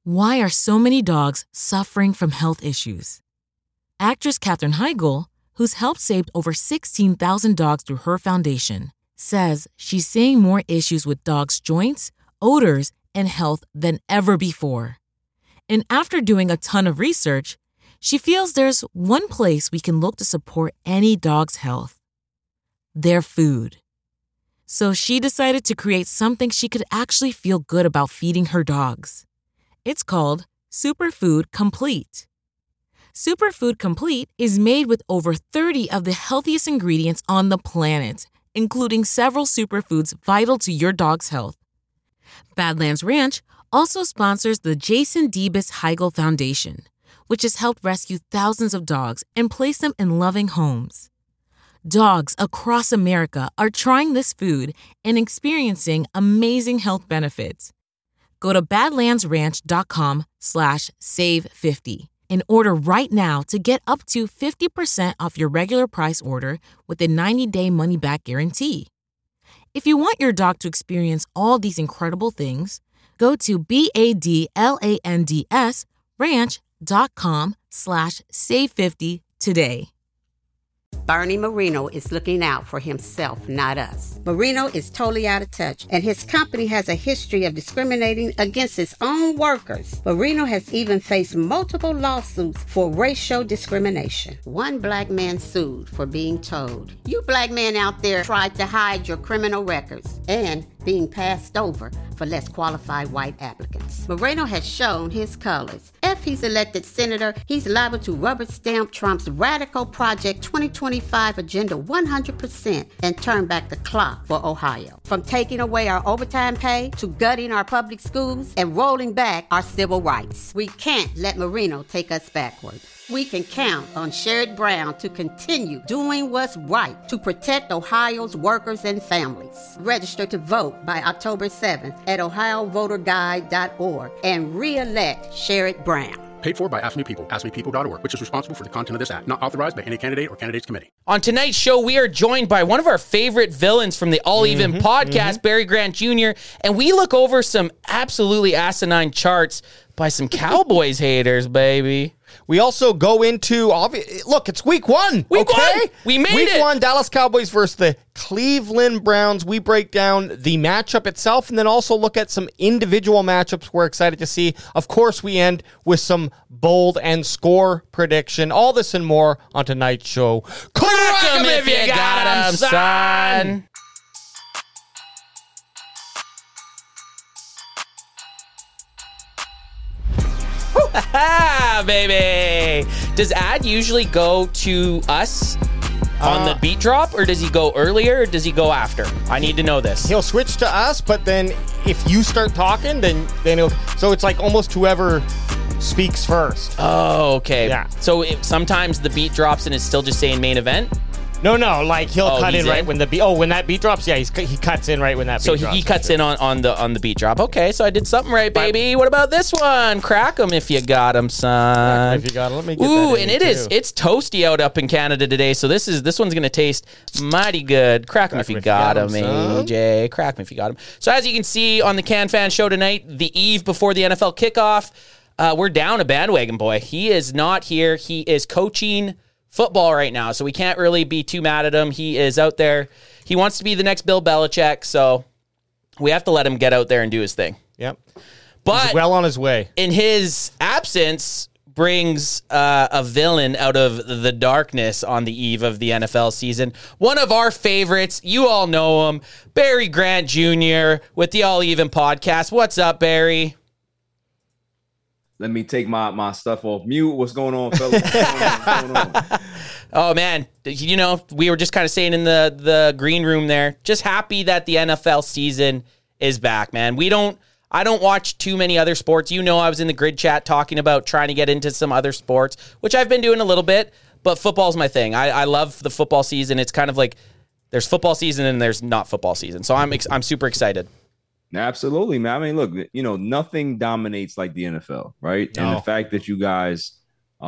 Why are so many dogs suffering from health issues? Actress Katherine Heigl, who's helped save over 16,000 dogs through her foundation, says she's seeing more issues with dogs' joints, odors, and health than ever before. And after doing a ton of research, she feels there's one place we can look to support any dog's health: their food. So she decided to create something she could actually feel good about feeding her dogs. It's called Superfood Complete. Superfood Complete is made with over 30 of the healthiest ingredients on the planet, including several superfoods vital to your dog's health. Badlands Ranch also sponsors the Jason Debus Heigl Foundation, which has helped rescue thousands of dogs and place them in loving homes. Dogs across America are trying this food and experiencing amazing health benefits. Go to badlandsranch.com/save50 and order right now to get up to 50% off your regular price order with a 90-day money-back guarantee. If you want your dog to experience all these incredible things, go to badlandsranch.com/save50 today. Bernie Marino is looking out for himself, not us. Marino is totally out of touch, and his company has a history of discriminating against its own workers. Marino has even faced multiple lawsuits for racial discrimination. One black man sued for being told, "You black men out there tried to hide your criminal records," and being passed over for less qualified white applicants. Moreno has shown his colors. If he's elected senator, he's liable to rubber stamp Trump's radical Project 2025 agenda 100% and turn back the clock for Ohio. From taking away our overtime pay to gutting our public schools and rolling back our civil rights. We can't let Marino take us backward. We can count on Sherrod Brown to continue doing what's right to protect Ohio's workers and families. Register to vote by October 7th at ohiovoterguide.org and re-elect Sherrod Brown. Paid for by Ask Me People, askmepeople.org, which is responsible for the content of this act. Not authorized by any candidate or candidates committee. On tonight's show, we are joined by one of our favorite villains from the All Even podcast, Barry Grant Jr., and we look over some absolutely asinine charts by some Cowboys haters, baby. We also go into, look, it's week one. Week one. We made it. Week one, Dallas Cowboys versus the Cleveland Browns. We break down the matchup itself and then also look at some individual matchups we're excited to see. Of course, we end with some bold and score prediction. All this and more on tonight's show. Crack 'em if you got 'em, son. Baby. Does Ad usually go to us on the beat drop, or does he go earlier, or does he go after? I need to know this. He'll switch to us, but then if you start talking, then he'll... So it's like almost whoever speaks first. Oh, okay. Yeah. So sometimes the beat drops and it's still just saying main event? No, like he'll cut in right when the beat. Oh, when that beat drops, yeah, he cuts in right when that beat drops. So he cuts in on the beat drop. Okay, so I did something right, baby. What about this one? Crack 'em if you got 'em, son. Crack 'em if you got 'em. Let me get Ooh, that and in it's toasty out up in Canada today. So this one's gonna taste mighty good. Crack 'em if you got 'em, AJ. Crack 'em if you got 'em. So as you can see on the Can Fan show tonight, the eve before the NFL kickoff, we're down a bandwagon boy. He is not here. He is coaching football right now, so we can't really be too mad at him. He is out there. He wants to be the next Bill Belichick, so we have to let him get out there and do his thing. Yep. But he's well on his way. In his absence brings a villain out of the darkness on the eve of the NFL season. One of our favorites. You all know him. Barry Grant Jr. with the All Even podcast. What's up, Barry? Let me take my stuff off mute. What's going on, fellas? What's going on? Oh, man. You know, we were just kind of saying in the green room there, just happy that the NFL season is back, man. I don't watch too many other sports. You know, I was in the grid chat talking about trying to get into some other sports, which I've been doing a little bit, but football's my thing. I love the football season. It's kind of like there's football season and there's not football season. So I'm super excited. Absolutely, man. I mean, look, nothing dominates like the NFL, right? No. And the fact that you guys,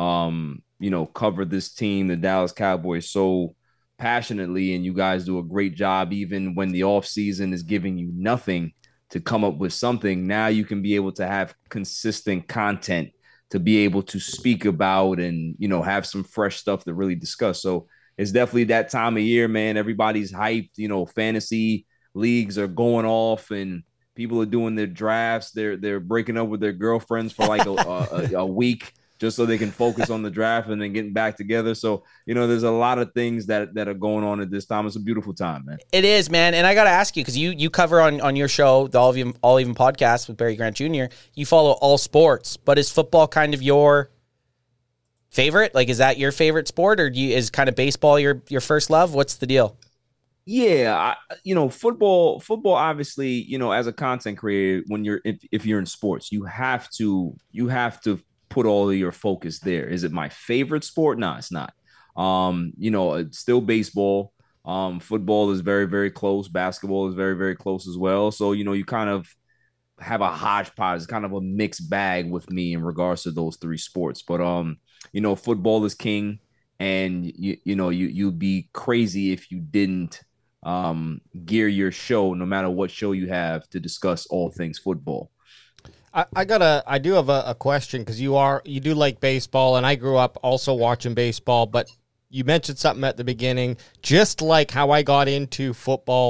cover this team, the Dallas Cowboys, so passionately, and you guys do a great job, even when the offseason is giving you nothing. to come up with something. Now you can be able to have consistent content to be able to speak about and, you know, have some fresh stuff to really discuss. So it's definitely that time of year, man. Everybody's hyped, you know, fantasy leagues are going off and people are doing their drafts. They're breaking up with their girlfriends for like a week just so they can focus on the draft and then getting back together. So, you know, there's a lot of things that are going on at this time. It's a beautiful time, man. It is, man. And I got to ask you, because you cover on your show, the All Even podcast with Barry Grant Jr., you follow all sports, but is football kind of your favorite? Like, is that your favorite sport, or is kind of baseball your first love? What's the deal? Yeah, you know, football obviously, you know, as a content creator, when if you're in sports, you have to put all of your focus there. Is it my favorite sport? No, it's not. You know, it's still baseball. Football is very, very close. Basketball is very, very close as well. So, you know, you kind of have a hodgepodge. It's kind of a mixed bag with me in regards to those three sports. But, you know, football is king, and you know, you'd be crazy if you didn't gear your show, no matter what show you have, to discuss all things football. I do have a question, because you do like baseball, and I grew up also watching baseball, but you mentioned something at the beginning, just like how I got into football,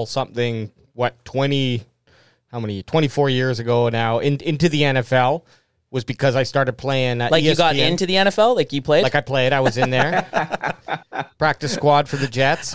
24 years ago now, into the NFL, was because I started playing at ESPN. You got into the NFL? Like you played? Like I played. I was in there. Practice squad for the Jets.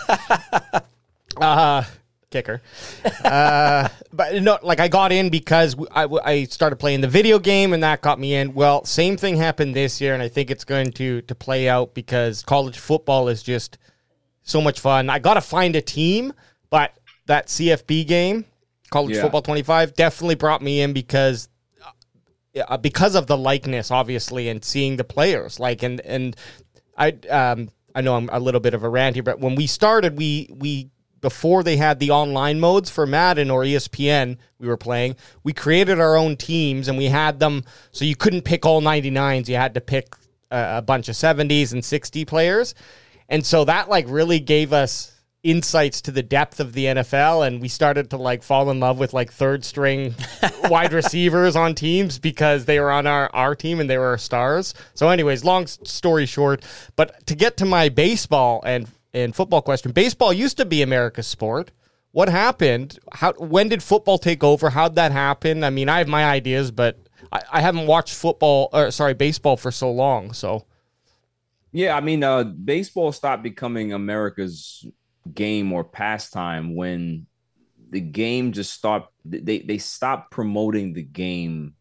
Kicker. But no, like I got in because I started playing the video game, and that got me in. Well, same thing happened this year, and I think it's going to play out because college football is just so much fun. I got to find a team, but that CFB game, College Football 25, definitely brought me in because of the likeness, obviously, and seeing the players. Like, and I know I'm a little bit of a rant here, but when we started, we before they had the online modes for Madden or ESPN we were playing, we created our own teams, and we had them so you couldn't pick all 99s. You had to pick a bunch of 70s and 60 players. And so that like really gave us insights to the depth of the NFL, and we started to like fall in love with like third string wide receivers on teams because they were on our team and they were our stars. So anyways, long story short, but to get to my baseball and football question, baseball used to be America's sport. What happened? When did football take over? How'd that happen? I mean, I have my ideas, but I haven't watched baseball for so long. So, yeah, I mean, baseball stopped becoming America's game or pastime when the game just stopped. They stopped promoting the game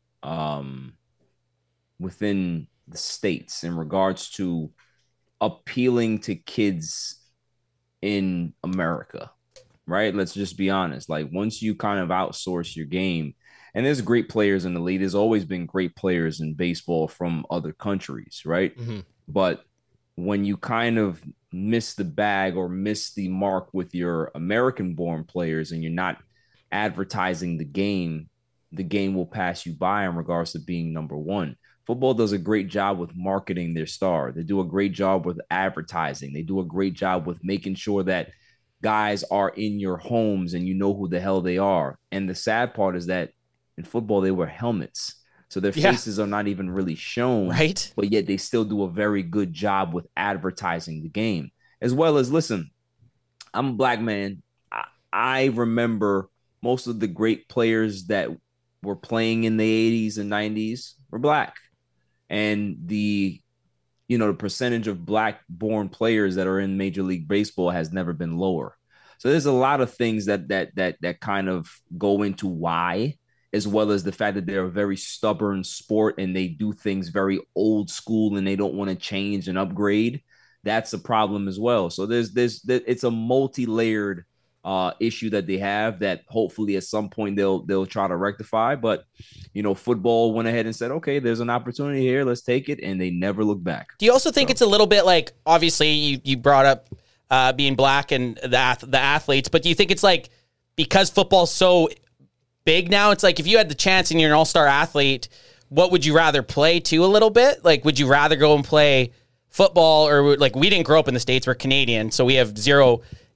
within the states in regards to appealing to kids in America, right? Let's just be honest. Like, once you kind of outsource your game, and there's great players in the league, there's always been great players in baseball from other countries, right? Mm-hmm. But when you kind of miss the bag or miss the mark with your American-born players and you're not advertising the game will pass you by in regards to being number one. Football does a great job with marketing their star. They do a great job with advertising. They do a great job with making sure that guys are in your homes and you know who the hell they are. And the sad part is that in football, they wear helmets. So their faces are not even really shown. Right. But yet they still do a very good job with advertising the game. As well as, listen, I'm a black man. I remember most of the great players that were playing in the 80s and 90s were black. And the percentage of black-born players that are in Major League Baseball has never been lower. So there's a lot of things that kind of go into why, as well as the fact that they're a very stubborn sport and they do things very old school and they don't want to change and upgrade. That's a problem as well. So it's a multi-layered issue that they have that hopefully at some point they'll try to rectify. But football went ahead and said, okay, there's an opportunity here, let's take it, and they never look back. Do you also think it's a little bit like, obviously you brought up being black and the athletes, but do you think it's like because football's so big now, it's like if you had the chance and you're an all-star athlete, what would you rather play to a little bit? Like, would you rather go and play football, or like we didn't grow up in the States, we're Canadian, so we have zero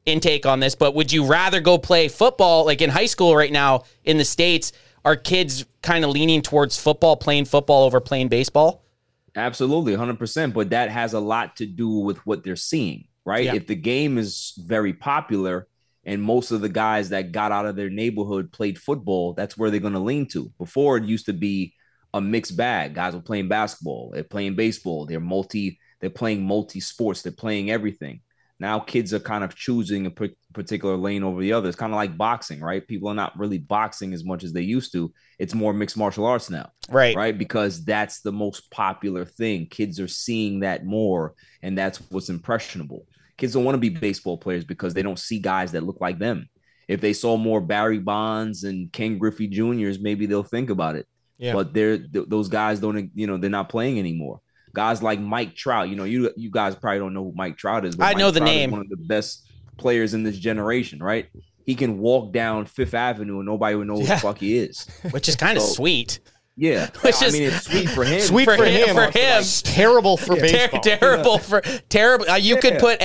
intake on this, but would you rather go play football? Like in high school right now in the States, are kids kind of leaning towards playing football over playing baseball? Absolutely, 100%. But that has a lot to do with what they're seeing, right? Yeah. If the game is very popular and most of the guys that got out of their neighborhood played football, that's where they're going to lean to. Before, it used to be a mixed bag. Guys were playing basketball, they're playing baseball, they're playing multi-sports, they're playing everything. Now kids are kind of choosing a particular lane over the other. It's kind of like boxing, right? People are not really boxing as much as they used to. It's more mixed martial arts now, right? Because that's the most popular thing. Kids are seeing that more, and that's what's impressionable. Kids don't want to be baseball players because they don't see guys that look like them. If they saw more Barry Bonds and Ken Griffey Jr.'s, maybe they'll think about it. Yeah. But those guys don't, they're not playing anymore. Guys like Mike Trout, you guys probably don't know who Mike Trout is. But I know the Trout name. Is one of the best players in this generation, right? He can walk down Fifth Avenue and nobody would know who the fuck he is. Which is kind of sweet. Yeah. It's sweet for him. Sweet for him. Like, terrible for baseball. Terrible. You could put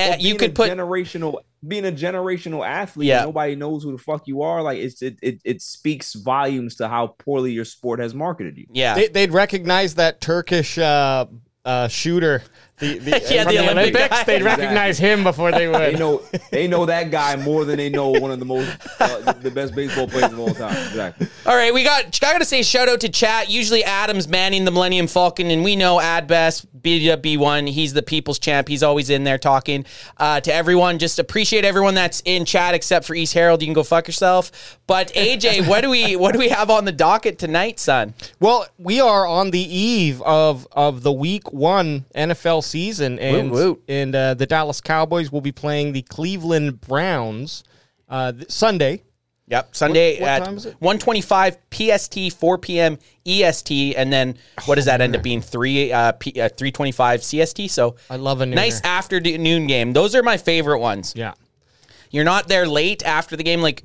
being a generational athlete, and nobody knows who the fuck you are. Like it speaks volumes to how poorly your sport has marketed you. Yeah. They'd recognize that Turkish shooter. The Olympics. Guy. They'd recognize him before they would. They know that guy more than they know one of the most the best baseball players of all time. Exactly. All right, I got to say shout out to chat. Usually Adam's manning the Millennium Falcon, and we know Adbest BW1. He's the people's champ. He's always in there talking to everyone. Just appreciate everyone that's in chat except for East Herald. You can go fuck yourself. But AJ, what do we have on the docket tonight, son? Well, we are on the eve of the Week 1 NFL season, and the Dallas Cowboys will be playing the Cleveland Browns Sunday. Yep, Sunday what at time is it? 1:25 PST, 4 p.m. EST, and then what does that end up being? 3:25 CST. So I love a nice afternoon game. Those are my favorite ones. Yeah. You're not there late shouldn't even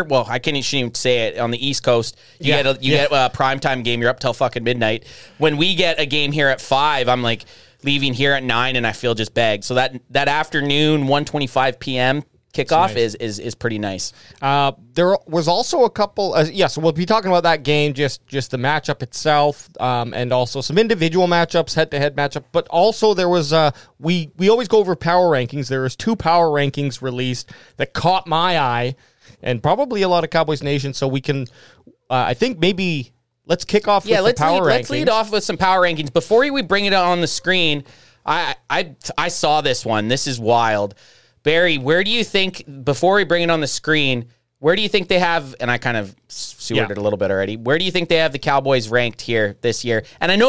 say it on the East Coast. You get a primetime game. You're up till fucking midnight. When we get a game here at 5, I'm like leaving here at 9, and I feel just bagged. So that afternoon 1:25 p.m. kickoff nice. is pretty nice. There was also a couple. So we'll be talking about that game, just the matchup itself, and also some individual matchups, head-to-head matchup. But also there was we always go over power rankings. There was 2 power rankings released that caught my eye, and probably a lot of Cowboys Nation. So we can, I think maybe. Let's kick off with the power rankings. Let's lead off with some power rankings. Before we bring it on the screen, I saw this one. This is wild. Barry, where do you think, before we bring it on the screen, where do you think they have, and I kind of sewered it a little bit already, where do you think they have the Cowboys ranked here this year? And I know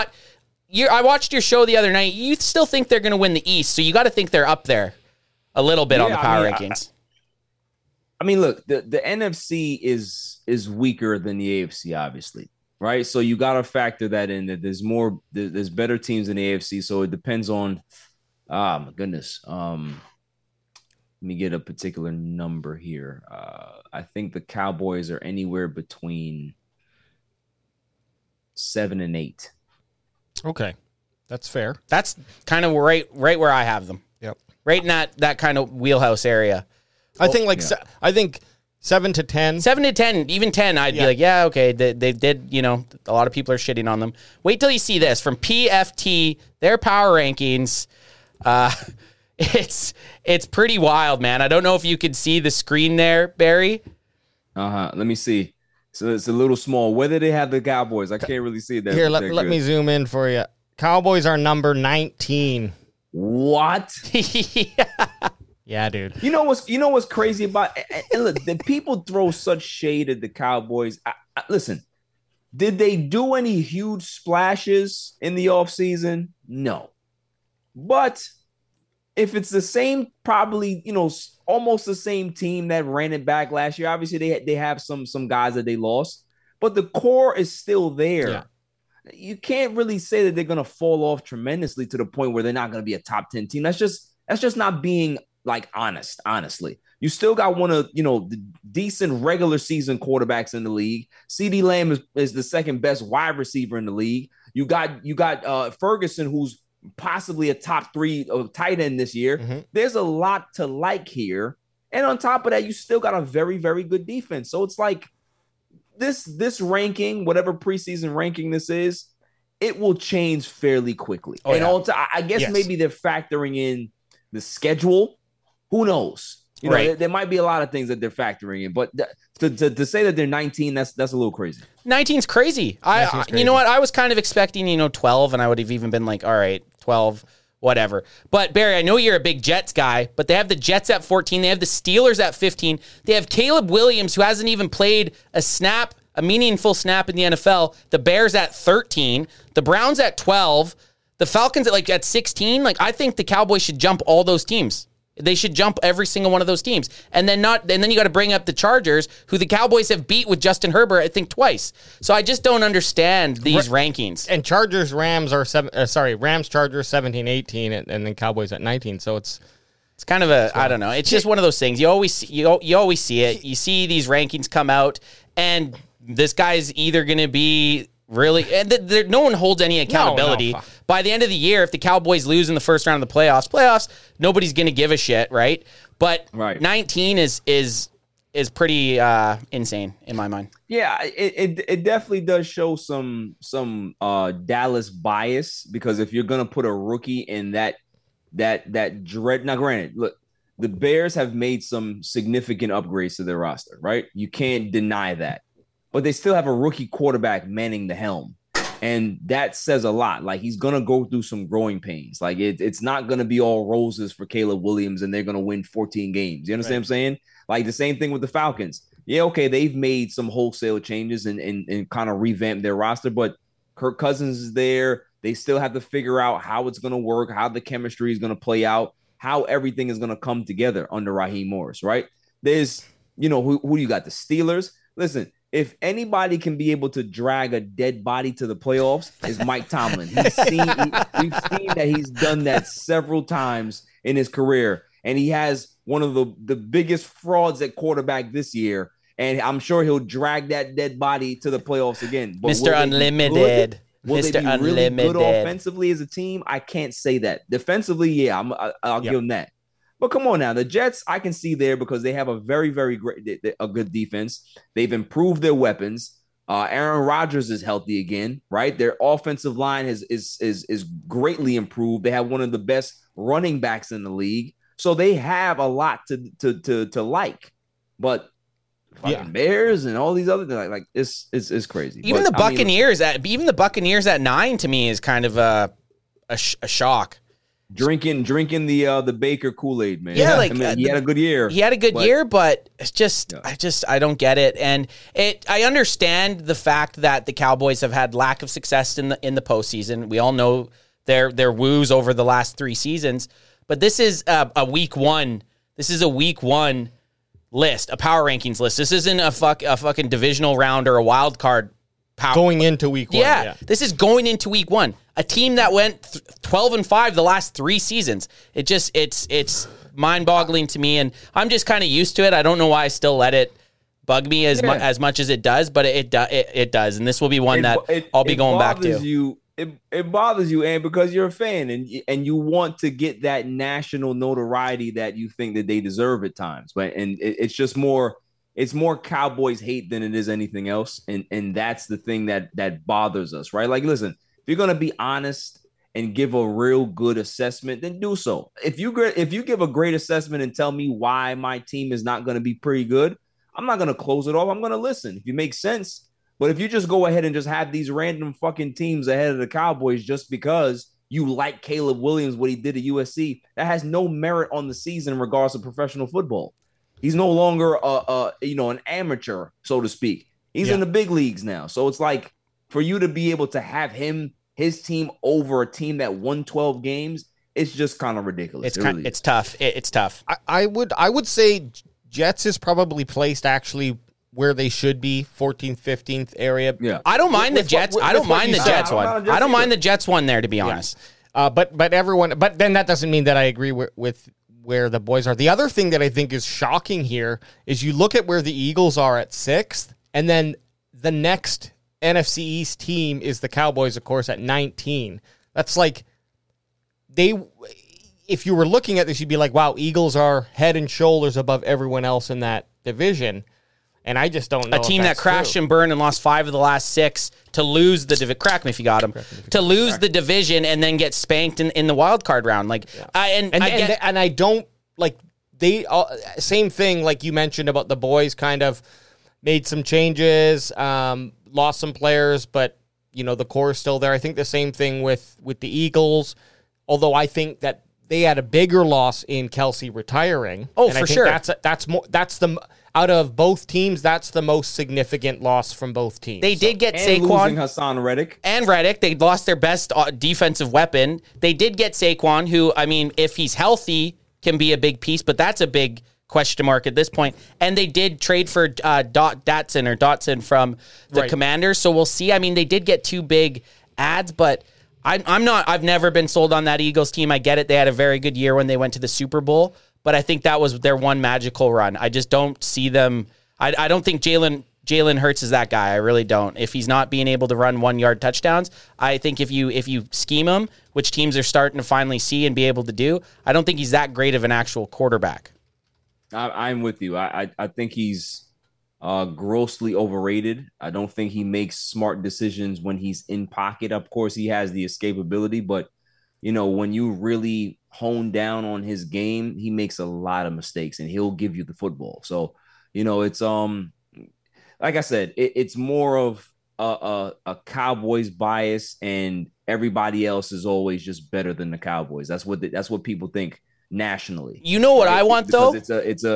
I watched your show the other night. You still think they're going to win the East, so you got to think they're up there a little bit on the power rankings. Look, the NFC is weaker than the AFC, obviously, right? So you got to factor that in. That there's better teams in the AFC, so it depends on. My goodness. Let me get a particular number here. I think the Cowboys are anywhere between 7 and 8. Okay, that's fair. That's kind of right where I have them. Yep, right in that kind of wheelhouse area. I think I think 7 to 10. 7 to 10, even 10, I'd be like, yeah, okay. They did, a lot of people are shitting on them. Wait till you see this from PFT, their power rankings. It's pretty wild, man. I don't know if you could see the screen there, Barry. Let me see. So it's a little small. Whether they have the Cowboys, I can't really see that. Here, let me zoom in for you. Cowboys are number 19. What? Yeah, dude. You know what's crazy about and look, the people throw such shade at the Cowboys. Listen, did they do any huge splashes in the offseason? No. But if it's the same, probably, almost the same team that ran it back last year, obviously they have some guys that they lost, but the core is still there. Yeah. You can't really say that they're going to fall off tremendously to the point where they're not going to be a top 10 team. That's just not being honestly. You still got one of, the decent regular season quarterbacks in the league. CeeDee Lamb is the second best wide receiver in the league. You got Ferguson, who's possibly a top 3 tight end this year. Mm-hmm. There's a lot to like here. And on top of that, you still got a very, very good defense. So it's like this ranking, whatever preseason ranking this is, it will change fairly quickly. Oh, and I guess maybe they're factoring in the schedule. Who knows? You know, there might be a lot of things that they're factoring in, but to say that they're 19, that's a little crazy. 19's crazy. You know what? I was kind of expecting, 12, and I would have even been like, all right, 12, whatever. But Barry, I know you're a big Jets guy, but they have the Jets at 14. They have the Steelers at 15. They have Caleb Williams, who hasn't even played a meaningful snap in the NFL. The Bears at 13. The Browns at 12. The Falcons at 16. I think the Cowboys should jump all those teams. They should jump every single one of those teams. And then you got to bring up the Chargers, who the Cowboys have beat with Justin Herbert, I think, twice. So I just don't understand these rankings. And Rams, Chargers 17, 18, and then Cowboys at 19. So it's kind of I don't know. It's just one of those things. You always see it. You see these rankings come out, and this guy's either going to be really, and no one holds any accountability. No. By the end of the year, if the Cowboys lose in the first round of the playoffs, nobody's going to give a shit, right? But 19 is pretty insane in my mind. Yeah, it definitely does show some Dallas bias, because if you're going to put a rookie in that dread, now granted, look, the Bears have made some significant upgrades to their roster, right? You can't deny that. But they still have a rookie quarterback manning the helm. And that says a lot. He's going to go through some growing pains. It's not going to be all roses for Caleb Williams and they're going to win 14 games. You understand what I'm saying? The same thing with the Falcons. Yeah, okay, they've made some wholesale changes and kind of revamped their roster, but Kirk Cousins is there. They still have to figure out how it's going to work, how the chemistry is going to play out, how everything is going to come together under Raheem Morris, right? There's, who you got? The Steelers. Listen, if anybody can be able to drag a dead body to the playoffs, is Mike Tomlin. We've seen that he's done that several times in his career, and he has one of the biggest frauds at quarterback this year, and I'm sure he'll drag that dead body to the playoffs again. But Mr. Unlimited. Will they be really good offensively as a team? I can't say that. Defensively, yeah, I'll give them that. But come on now, the Jets, I can see there because they have a very, very good defense. They've improved their weapons. Aaron Rodgers is healthy again, right? Their offensive line is greatly improved. They have one of the best running backs in the league, so they have a lot to like. But Bears and all these other things, it's crazy. Even the Buccaneers at 9 to me is kind of a shock. Drinking the Baker Kool-Aid, man. Yeah, he had a good year. He had a good year, but it's just, I don't get it. And I understand the fact that the Cowboys have had lack of success in the postseason. We all know their woes over the last 3 seasons, but this is a week one. This is a week one list, a power rankings list. This isn't a fucking divisional round or a wild card. Going into week one. Yeah, this is going into week one. A team that went 12-5 the last 3 seasons. It's mind-boggling to me, and I'm just kind of used to it. I don't know why I still let it bug me as much as it does, but it does, and this will be one that I'll be going back to. It bothers you, and because you're a fan and you want to get that national notoriety that you think that they deserve at times, but it's just more. It's more Cowboys hate than it is anything else. And that's the thing that bothers us, right? Listen, if you're going to be honest and give a real good assessment, then do so. If you give a great assessment and tell me why my team is not going to be pretty good, I'm not going to close it off. I'm going to listen if it makes sense. But if you just go ahead and just have these random fucking teams ahead of the Cowboys just because you like Caleb Williams, what he did at USC, that has no merit on the season in regards to professional football. He's no longer an amateur, so to speak. He's in the big leagues now. So it's for you to be able to have his team over a team that won 12 games, it's just kind of ridiculous. It's tough. It's tough. I would say Jets is probably placed actually where they should be, 14th, 15th area. Yeah. I don't mind the Jets. I don't mind the Jets one. I don't mind the Jets one there, to be honest. But then that doesn't mean that I agree with where the boys are. The other thing that I think is shocking here is you look at where the Eagles are at 6th, and then the next NFC East team is the Cowboys, of course, at 19. That's if you were looking at this, you'd be like, wow, Eagles are head and shoulders above everyone else in that division. And I just don't know. A team that crashed and burned and lost 5 of the last 6 to lose the division. Crack me if you got them. To lose the division and then get spanked in the wild card round. Like, I don't like they same thing like you mentioned about the boys kind of made some changes, lost some players, but the core is still there. I think the same thing with the Eagles, although I think that they had a bigger loss in Kelsey retiring. Oh, and for I think sure. That's the out of both teams, that's the most significant loss from both teams. They did get and Saquon. Losing Hassan Reddick. And Reddick. They lost their best defensive weapon. They did get Saquon, who, I mean, if he's healthy, can be a big piece, but that's a big question mark at this point. And they did trade for Dotson from the Commanders, so we'll see. I mean, they did get 2 big ads, but I've never been sold on that Eagles team. I get it. They had a very good year when they went to the Super Bowl, but I think that was their one magical run. I just don't see them. I don't think Jalen Hurts is that guy. I really don't. If he's not being able to run 1-yard touchdowns, I think if you scheme him, which teams are starting to finally see and be able to do, I don't think he's that great of an actual quarterback. I'm with you. I think he's grossly overrated. I don't think he makes smart decisions when he's in pocket. Of course, he has the escapability, but when you really hone down on his game, he makes a lot of mistakes and he'll give you the football. So, it's like I said, it's more of a Cowboys bias, and everybody else is always just better than the Cowboys. That's what people think nationally. You know what I want though? It's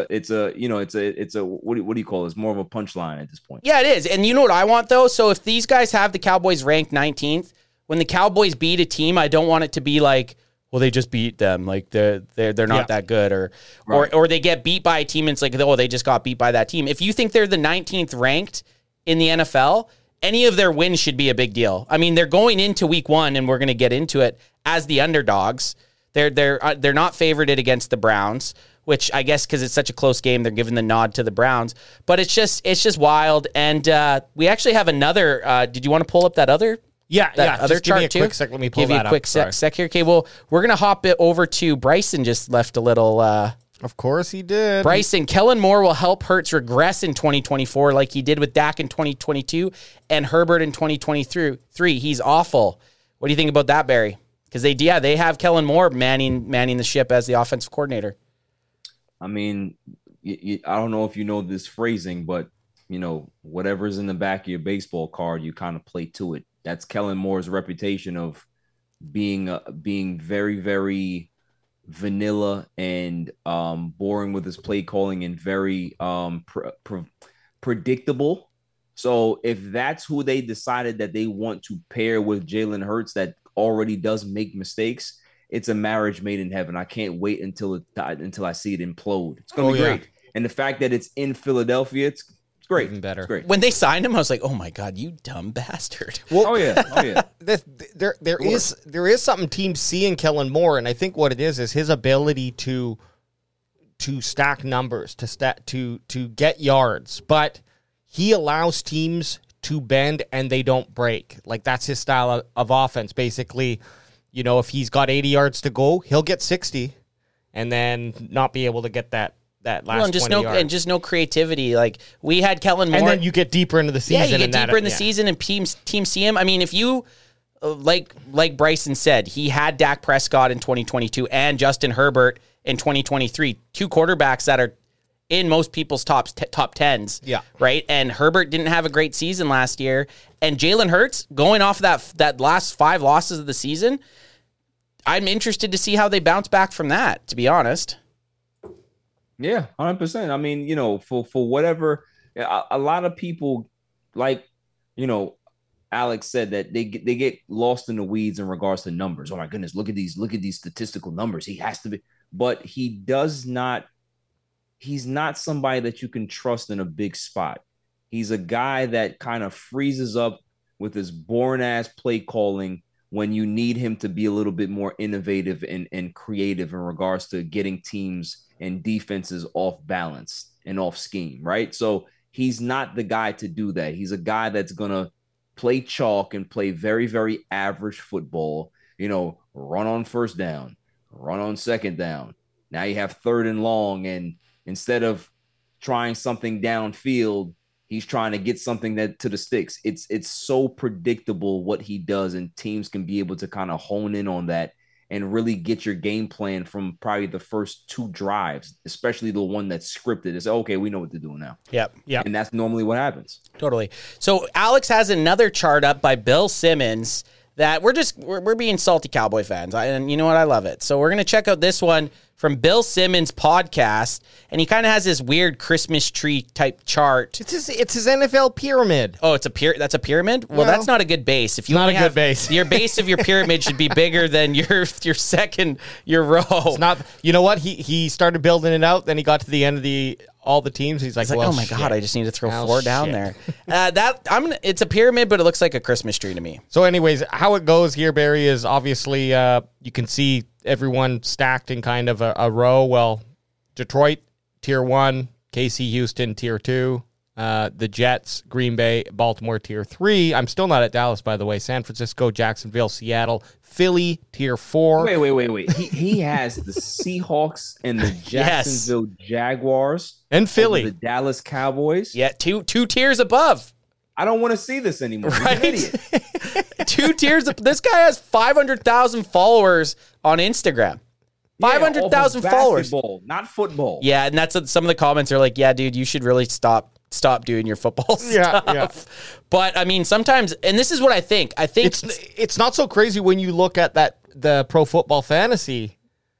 a what do you call it? It's more of a punchline at this point. Yeah, it is. And you know what I want though? So if these guys have the Cowboys ranked 19th, when the Cowboys beat a team, I don't want it to be like, well, they just beat them. Like they're not that good, or they get beat by a team and it's like, oh, they just got beat by that team. If you think they're the 19th ranked in the NFL, any of their wins should be a big deal. I mean, they're going into week 1, and we're going to get into it as the underdogs. They're not favorited against the Browns, which I guess because it's such a close game, they're giving the nod to the Browns. But it's just wild. And we actually have another. Did you want to pull up that other? Yeah, other just chart give me a too. quick sec. Let me pull give you that a quick up. sec here. Okay, well, we're gonna hop it over to Bryson. Just left a little. Of course he did. Bryson, Kellen Moore will help Hurts regress in 2024 like he did with Dak in 2022 and Herbert in 2023. He's awful. What do you think about that, Barry? Because they have Kellen Moore manning the ship as the offensive coordinator. I mean, I don't know if you know this phrasing, but whatever's in the back of your baseball card, you kind of play to it. That's Kellen Moore's reputation of being very, very vanilla and boring with his play calling and very predictable. So if that's who they decided that they want to pair with Jalen Hurts, that already does make mistakes, it's a marriage made in heaven. I can't wait until I see it implode. It's gonna be great. And the fact that it's in Philadelphia, it's great. Even better. It's great. When they signed him, I was like, "Oh my god, you dumb bastard!" Well, oh yeah. There is something teams see in Kellen Moore, and I think what it is his ability to stack numbers, to get yards, but he allows teams to bend and they don't break. Like that's his style of offense. Basically, if he's got 80 yards to go, he'll get 60, and then not be able to get that last 20 yards. And just no creativity. Like we had Kellen Moore, and then you get deeper into the season. Yeah, you get deeper in the season, and teams see him. I mean, if you like Bryson said, he had Dak Prescott in 2022 and Justin Herbert in 2023, 2 quarterbacks that are in most people's top 10s. Yeah, right. And Herbert didn't have a great season last year, and Jalen Hurts going off that last 5 losses of the season. I'm interested to see how they bounce back from that, to be honest. Yeah, 100%. I mean, for whatever, a lot of people, like, Alex said that they get lost in the weeds in regards to numbers. Oh my goodness, look at these statistical numbers. He has to be, but he's not somebody that you can trust in a big spot. He's a guy that kind of freezes up with his boring ass play calling when you need him to be a little bit more innovative and creative in regards to getting teams and defenses off balance and off scheme, right? So he's not the guy to do that. He's a guy that's going to play chalk and play very, very average football, run on first down, run on second down. Now you have third and long, and instead of trying something downfield, he's trying to get something that to the sticks. It's so predictable what he does, and teams can be able to kind of hone in on that and really get your game plan from probably the first 2 drives, especially the one that's scripted. It's okay, we know what to do now. Yep. And that's normally what happens. Totally. So Alex has another chart up by Bill Simmons that we're being salty Cowboy fans. And you know what? I love it. So we're going to check out this one from Bill Simmons' podcast, and he kind of has this weird Christmas tree type chart. It's his NFL pyramid. Oh, that's a pyramid? Well, that's not a good base. If you not only a good base. Your base of your pyramid should be bigger than your row. It's not. You know what? He started building it out, then he got to the end of all the teams. He's like, well, oh my shit. God, I just need to throw 4 down there. It's a pyramid, but it looks like a Christmas tree to me. So anyways, how it goes here, Barry, is obviously you can see everyone stacked in kind of a row. Well, Detroit, tier 1, KC, Houston, tier 2, the Jets, Green Bay, Baltimore, tier 3. I'm still not at Dallas, by the way. San Francisco, Jacksonville, Seattle, Philly, tier 4. Wait. He has the Seahawks and the Jacksonville Jaguars and Philly, the Dallas Cowboys. Yeah, two tiers above. I don't want to see this anymore. Right? He's an idiot. 2 tiers. This guy has 500,000 followers on Instagram. 500,000 followers. Not football. Yeah, and that's some of the comments are like, yeah, dude, you should really stop doing your football stuff. Yeah. But I mean, sometimes, and this is what I think. I think it's not so crazy when you look at the Pro Football Fantasy.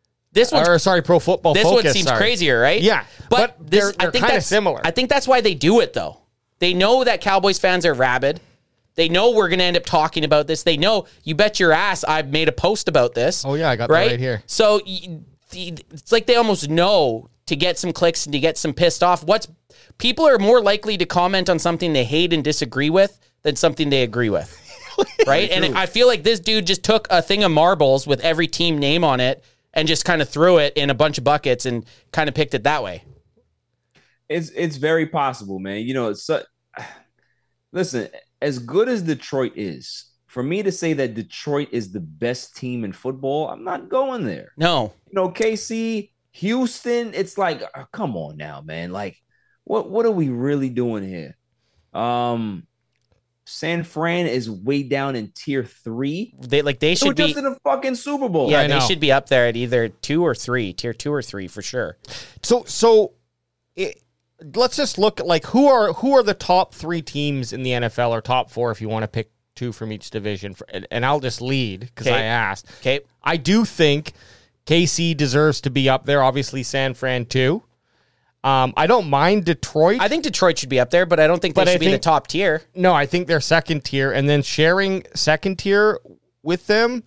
Pro Football This Focus, one seems crazier, right? Yeah, but they're kind of similar. I think that's why they do it, though. They know that Cowboys fans are rabid. They know we're going to end up talking about this. They know, you bet your ass I've made a post about this. Oh, yeah, I got that right here. So it's like they almost know to get some clicks and to get some pissed off. People are more likely to comment on something they hate and disagree with than something they agree with. Right? And I feel like this dude just took a thing of marbles with every team name on it and just kind of threw it in a bunch of buckets and kind of picked it that way. It's very possible, man. You know, listen, as good as Detroit is, for me to say that Detroit is the best team in football, I'm not going there. No. You know, KC, Houston, it's like, come on now, man. Like, what are we really doing here? San Fran is way down in tier 3. They should be just in a fucking Super Bowl. Yeah, they should be up there at either 2 or 3, tier 2 or 3 for sure. Let's just look at who are the top 3 teams in the NFL, or top 4 if you want to pick 2 from each division. And I'll just lead because I asked. Okay, I do think KC deserves to be up there. Obviously, San Fran too. I don't mind Detroit. I think Detroit should be up there, but I don't think they should be the top tier. No, I think they're second tier, and then sharing second tier with them.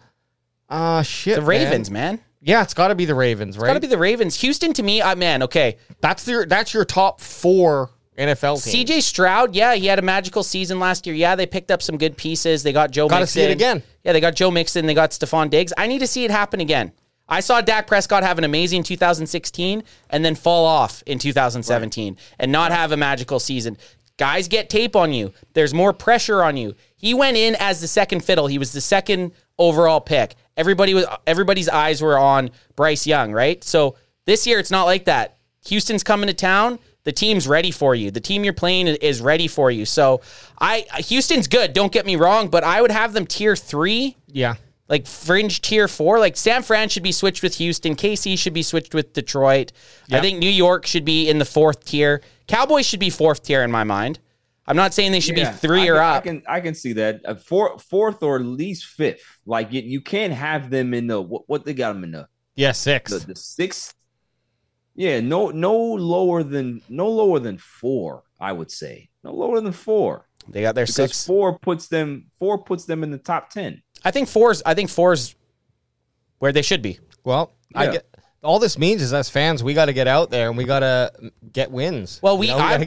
The Ravens, man. Yeah, it's got to be the Ravens, right? It's got to be the Ravens. Houston, to me, okay. That's your top 4 NFL teams. CJ Stroud, yeah, he had a magical season last year. Yeah, they picked up some good pieces. They got Joe Mixon. Got to see it again. Yeah, they got Joe Mixon. They got Stephon Diggs. I need to see it happen again. I saw Dak Prescott have an amazing 2016 and then fall off in 2017 and not have a magical season. Guys get tape on you. There's more pressure on you. He went in as the second fiddle. He was the second overall pick. Everybody's eyes were on Bryce Young, right? So this year it's not like that. Houston's coming to town. The team's ready for you. The team you're playing is ready for you. So Houston's good. Don't get me wrong, but I would have them tier 3. Yeah. Like fringe tier 4. Like San Fran should be switched with Houston. KC should be switched with Detroit. Yep. I think New York should be in the 4th tier. Cowboys should be 4th tier in my mind. I'm not saying they should be 3 or up. I can see that. 4th or at least 5th. Like you can't have them in the what they got them in the 6th. The 6th. Yeah, no lower than 4. I would say no lower than 4. They got their 6. 4 puts them in the top 10. I think 4's where they should be. Well, yeah. All this means is, as fans, we got to get out there and we got to get wins. Well,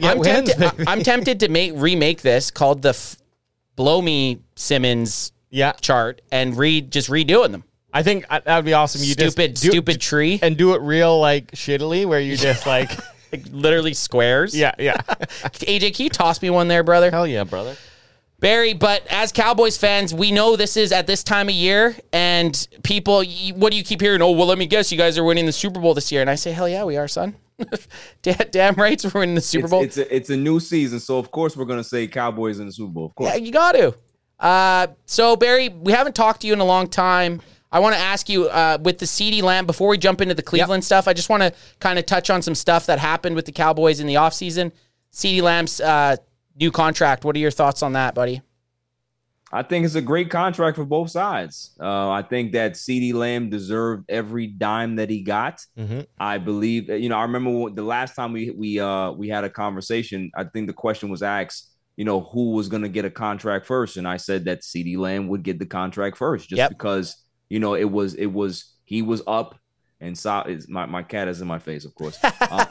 I'm tempted to remake this called the Blow Me Simmons chart and just redoing them. I think that would be awesome. You stupid tree and do it real shittily, where you just like literally squares. Yeah. AJ, can you toss me one there, brother? Hell yeah, brother. Barry, but as Cowboys fans, we know this is at this time of year, and people, what do you keep hearing? Oh, well, let me guess, you guys are winning the Super Bowl this year. And I say, hell yeah, we are, son. Damn right, we're winning the Super Bowl. It's a new season, so of course we're going to say Cowboys in the Super Bowl. Of course. Yeah, you got to. So, Barry, we haven't talked to you in a long time. I want to ask you, with the CeeDee Lamb, before we jump into the Cleveland stuff, I just want to kind of touch on some stuff that happened with the Cowboys in the offseason. CeeDee Lamb's new contract. What are your thoughts on that, buddy? I think it's a great contract for both sides. I think that CeeDee Lamb deserved every dime that he got. Mm-hmm. I believe, I remember the last time we had a conversation, I think the question was asked, who was going to get a contract first. And I said that CeeDee Lamb would get the contract first just because, he was up and my cat is in my face, of course.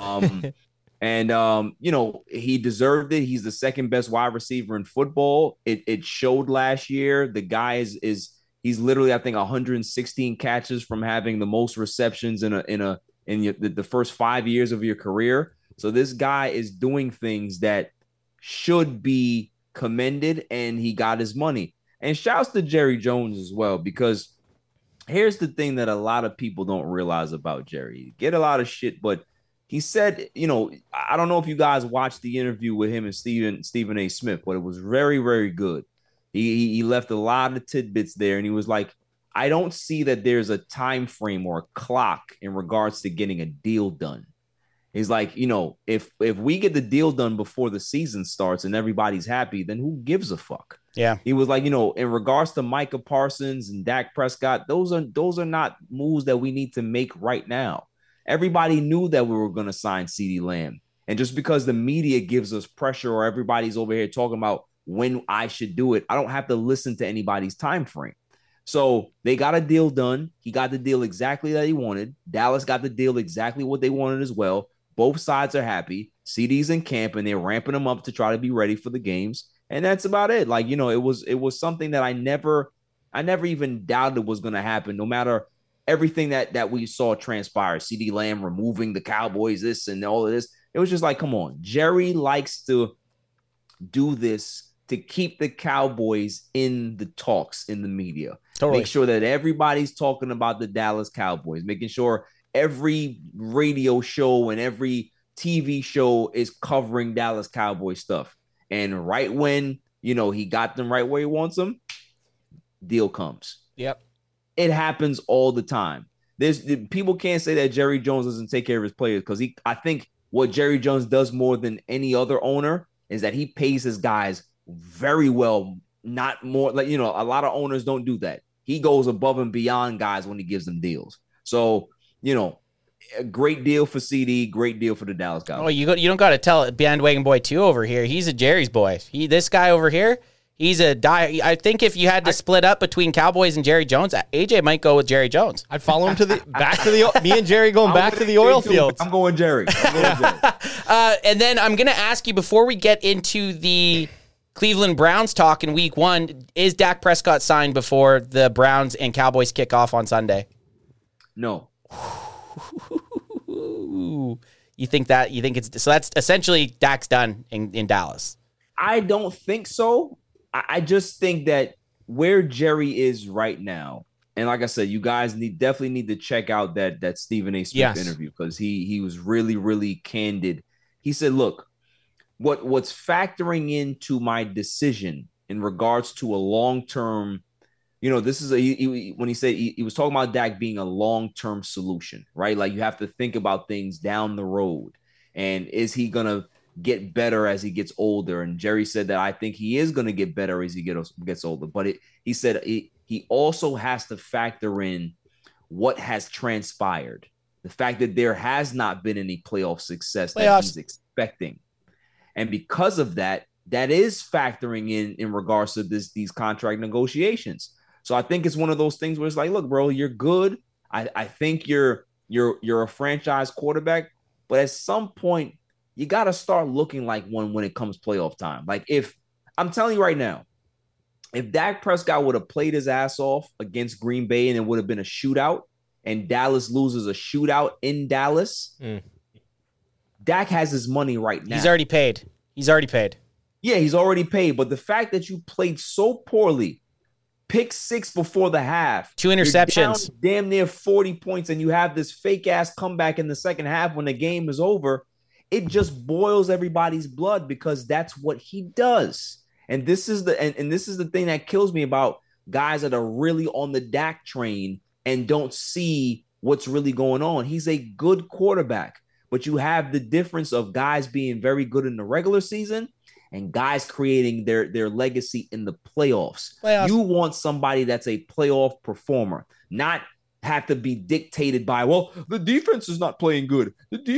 And he deserved it. He's the second best wide receiver in football. It showed last year. The guy he's literally, I think, 116 catches from having the most receptions in the first 5 years of your career. So this guy is doing things that should be commended, and he got his money. And shouts to Jerry Jones as well, because here's the thing that a lot of people don't realize about Jerry. He get a lot of shit, but he said, I don't know if you guys watched the interview with him and Stephen A. Smith, but it was very, very good. He left a lot of tidbits there, and he was like, I don't see that there's a time frame or a clock in regards to getting a deal done. He's like, if we get the deal done before the season starts and everybody's happy, then who gives a fuck? Yeah. He was like, in regards to Micah Parsons and Dak Prescott, those are not moves that we need to make right now. Everybody knew that we were going to sign CeeDee Lamb. And just because the media gives us pressure or everybody's over here talking about when I should do it, I don't have to listen to anybody's time frame. So they got a deal done. He got the deal exactly that he wanted. Dallas got the deal exactly what they wanted as well. Both sides are happy. CeeDee's in camp, and they're ramping him up to try to be ready for the games. And that's about it. Like, it was something that I never even doubted was going to happen, no matter everything that we saw transpire. CeeDee Lamb removing the Cowboys, this and all of this. It was just like, come on. Jerry likes to do this to keep the Cowboys in the talks in the media. Totally. Make sure that everybody's talking about the Dallas Cowboys, making sure every radio show and every TV show is covering Dallas Cowboy stuff. And right when, he got them right where he wants them, deal comes. Yep. It happens all the time. People can't say that Jerry Jones doesn't take care of his players, because I think what Jerry Jones does more than any other owner is that he pays his guys very well, not more. Like, a lot of owners don't do that. He goes above and beyond guys when he gives them deals. So, a great deal for CeeDee, great deal for the Dallas Cowboys. Oh, you don't got to tell it, bandwagon boy 2 over here. He's a Jerry's boy. This guy over here, he's a die. I think if you had to split up between Cowboys and Jerry Jones, AJ might go with Jerry Jones. I'd follow him me and Jerry going back to the oil fields. I'm going Jerry. And then I'm going to ask you, before we get into the Cleveland Browns talk in week 1, is Dak Prescott signed before the Browns and Cowboys kick off on Sunday? No. You think it's so? That's essentially Dak's done in Dallas. I don't think so. I just think that where Jerry is right now, and like I said, you guys definitely need to check out that Stephen A. Smith interview, because he was really, really candid. He said, look, what's factoring into my decision in regards to a long-term, this is when he said he was talking about Dak being a long-term solution, right? Like, you have to think about things down the road. And is he going to get better as he gets older? And Jerry said that I think he is going to get better as he gets older. But he said he also has to factor in what has transpired. The fact that there has not been any playoff success that he's expecting. And because of that, that is factoring in regards to these contract negotiations. So I think it's one of those things where it's like, look, bro, you're good. I think you're a franchise quarterback, but at some point you got to start looking like one when it comes playoff time. Like, if I'm telling you right now, if Dak Prescott would have played his ass off against Green Bay and it would have been a shootout, and Dallas loses a shootout in Dallas, Dak has his money right now. He's already paid. Yeah, he's already paid. But the fact that you played so poorly, pick 6 before the half, 2 interceptions, damn near 40 points, and you have this fake ass comeback in the second half when the game is over, it just boils everybody's blood because that's what he does. And this is the thing that kills me about guys that are really on the Dak train and don't see what's really going on. He's a good quarterback, but you have the difference of guys being very good in the regular season and guys creating their legacy in the playoffs. You want somebody that's a playoff performer, not have to be dictated by, well, the defense is not playing good.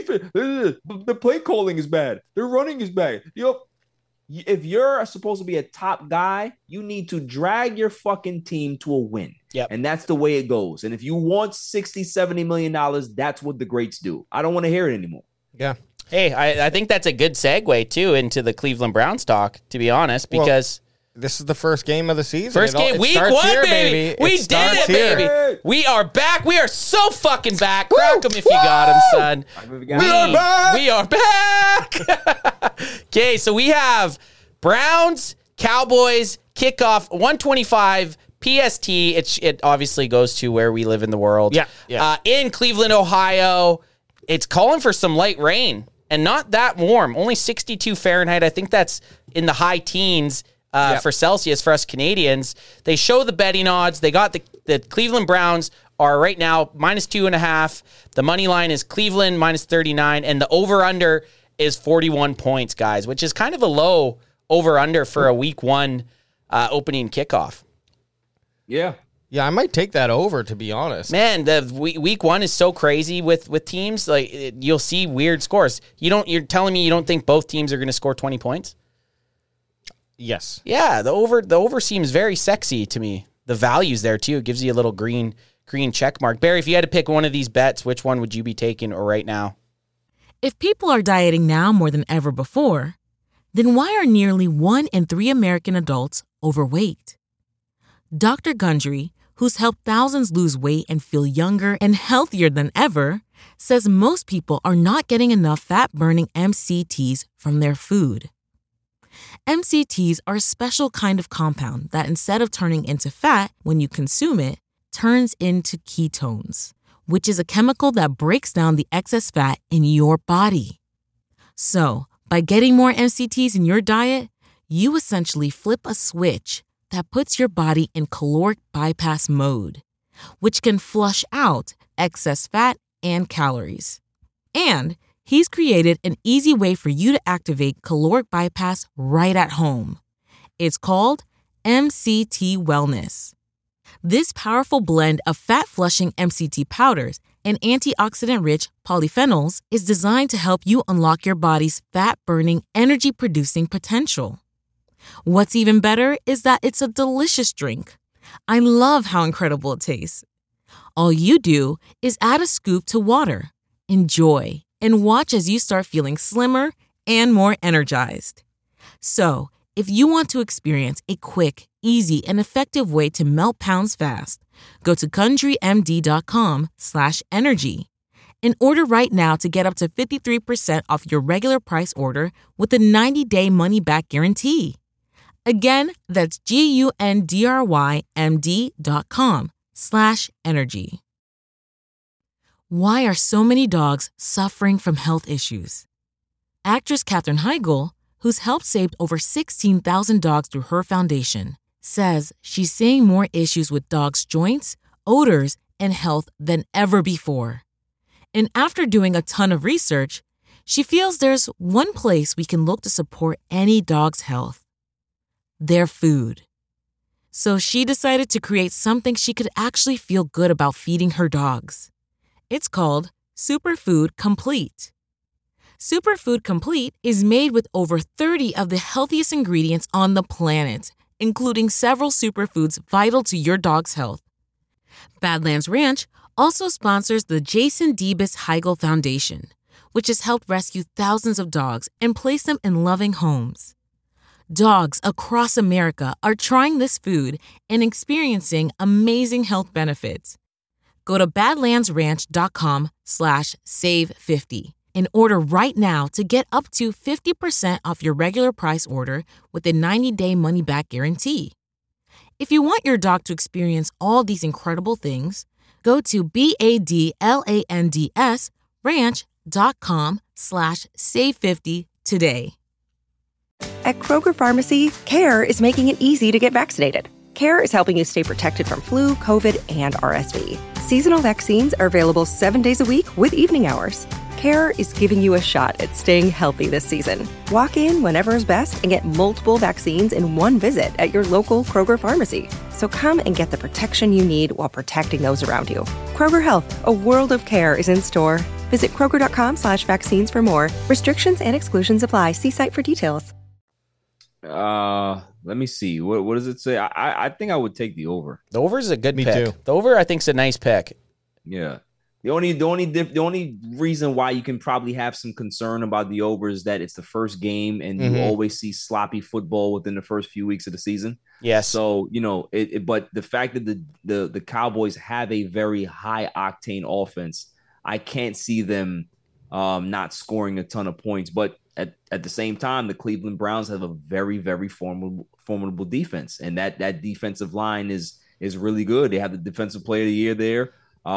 The play calling is bad. Their running is bad. If you're supposed to be a top guy, you need to drag your fucking team to a win. Yep. And that's the way it goes. And if you want $60-70 million, that's what the greats do. I don't want to hear it anymore. Yeah. Hey, I think that's a good segue, too, into the Cleveland Browns talk, to be honest, because... This is the first game of the season. First game, week 1, baby. We did it, baby. We are back. We are so fucking back. Crack them if you got them, son. We are back. We are back. Okay, so we have Browns, Cowboys, kickoff, 1:25 PST. It obviously goes to where we live in the world. Yeah. In Cleveland, Ohio. It's calling for some light rain and not that warm. Only 62 Fahrenheit. I think that's in the high teens. For Celsius for us Canadians. They show the betting odds. They got the Cleveland Browns are right now -2.5. The money line is Cleveland -39, and the over-under is 41 points, guys, which is kind of a low over-under for a week 1 opening kickoff. Yeah. Yeah, I might take that over, to be honest. Man, the week 1 is so crazy with teams. Like you'll see weird scores. You're telling me you don't think both teams are going to score 20 points? Yes. Yeah, the over seems very sexy to me. The value's there too. It gives you a little green check mark. Barry, if you had to pick one of these bets, which one would you be taking or right now? If people are dieting now more than ever before, then why are nearly 1 in 3 American adults overweight? Dr. Gundry, who's helped thousands lose weight and feel younger and healthier than ever, says most people are not getting enough fat-burning MCTs from their food. MCTs are a special kind of compound that instead of turning into fat when you consume it, turns into ketones, which is a chemical that breaks down the excess fat in your body. So, by getting more MCTs in your diet, you essentially flip a switch that puts your body in caloric bypass mode, which can flush out excess fat and calories. And he's created an easy way for you to activate caloric bypass right at home. It's called MCT Wellness. This powerful blend of fat-flushing MCT powders and antioxidant-rich polyphenols is designed to help you unlock your body's fat-burning, energy-producing potential. What's even better is that it's a delicious drink. I love how incredible it tastes. All you do is add a scoop to water, enjoy, and watch as you start feeling slimmer and more energized. So, if you want to experience a quick, easy, and effective way to melt pounds fast, go to CountryMD.com/energy and order right now to get up to 53% off your regular price order with a 90-day money-back guarantee. Again, that's GUNDRYMD.com/energy. Why are so many dogs suffering from health issues? Actress Katherine Heigl, who's helped save over 16,000 dogs through her foundation, says she's seeing more issues with dogs' joints, odors, and health than ever before. And after doing a ton of research, she feels there's one place we can look to support any dog's health: their food. So she decided to create something she could actually feel good about feeding her dogs. It's called Superfood Complete. Superfood Complete is made with over 30 of the healthiest ingredients on the planet, including several superfoods vital to your dog's health. Badlands Ranch also sponsors the Jason Debus Heigl Foundation, which has helped rescue thousands of dogs and place them in loving homes. Dogs across America are trying this food and experiencing amazing health benefits. Go to badlandsranch.com/save50 and order right now to get up to 50% off your regular price order with a 90-day money-back guarantee. If you want your dog to experience all these incredible things, go to badlandsranch.com/save50 today. At Kroger Pharmacy, CARE is making it easy to get vaccinated. CARE is helping you stay protected from flu, COVID, and RSV. Seasonal vaccines are available 7 days a week with evening hours. CARE is giving you a shot at staying healthy this season. Walk in whenever is best and get multiple vaccines in one visit at your local Kroger Pharmacy. So come and get the protection you need while protecting those around you. Kroger Health, a world of care is in store. Visit Kroger.com/vaccines for more. Restrictions and exclusions apply. See site for details. Let me see. What does it say? I think I would take the over. The over is a good Me pick. too. The over, I think, is a nice pick. Yeah. The only reason why you can probably have some concern about the over is that it's the first game and you always see sloppy football within the first few weeks of the season. Yes. So, but the fact that the Cowboys have a very high octane offense, I can't see them not scoring a ton of points. But at the same time, the Cleveland Browns have a very, very formidable defense. And that defensive line is really good. They have the defensive player of the year there.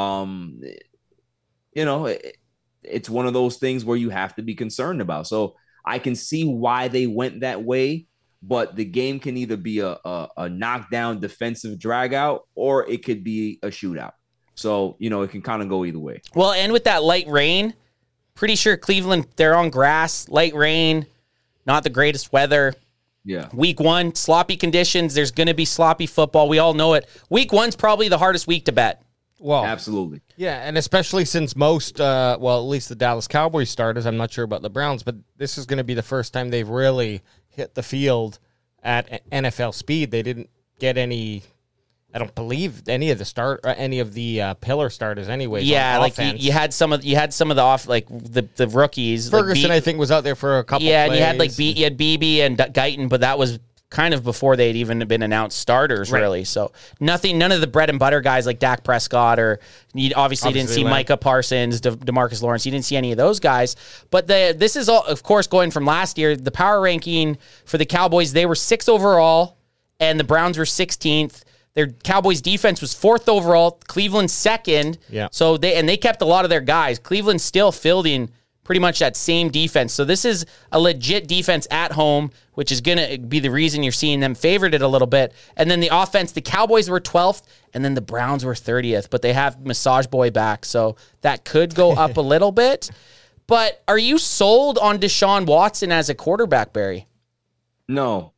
It's one of those things where you have to be concerned about. So I can see why they went that way, but the game can either be a knockdown defensive drag out, or it could be a shootout. So, it can kind of go either way. Well, and with that light rain, pretty sure Cleveland, they're on grass, light rain, not the greatest weather. Yeah. Week 1, sloppy conditions. There's going to be sloppy football. We all know it. Week 1's probably the hardest week to bet. Well, absolutely. Yeah, and especially since most, at least the Dallas Cowboys starters, I'm not sure about the Browns, but this is going to be the first time they've really hit the field at NFL speed. They didn't get any, I don't believe any of the pillar starters anyway. Yeah, like you had some of the off, like the rookies. Ferguson, I think, was out there for a couple. Yeah, plays. and you had BB and Guyton, but that was kind of before they'd even been announced starters, right. Really. So none of the bread and butter guys like Dak Prescott, or you obviously didn't see Micah Parsons, DeMarcus Lawrence. You didn't see any of those guys. But this is all, of course, going from last year. The power ranking for the Cowboys, they were 6th overall, and the Browns were 16th. Their Cowboys defense was 4th overall, Cleveland 2nd. Yeah. So they kept a lot of their guys. Cleveland still fielding pretty much that same defense. So this is a legit defense at home, which is going to be the reason you're seeing them favored it a little bit. And then the offense, the Cowboys were 12th, and then the Browns were 30th, but they have Massage Boy back, so that could go up a little bit. But are you sold on Deshaun Watson as a quarterback, Barry? No.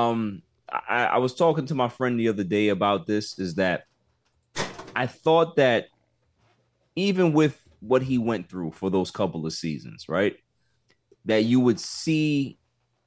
I was talking to my friend the other day about this, is that I thought that even with what he went through for those couple of seasons, right, that you would see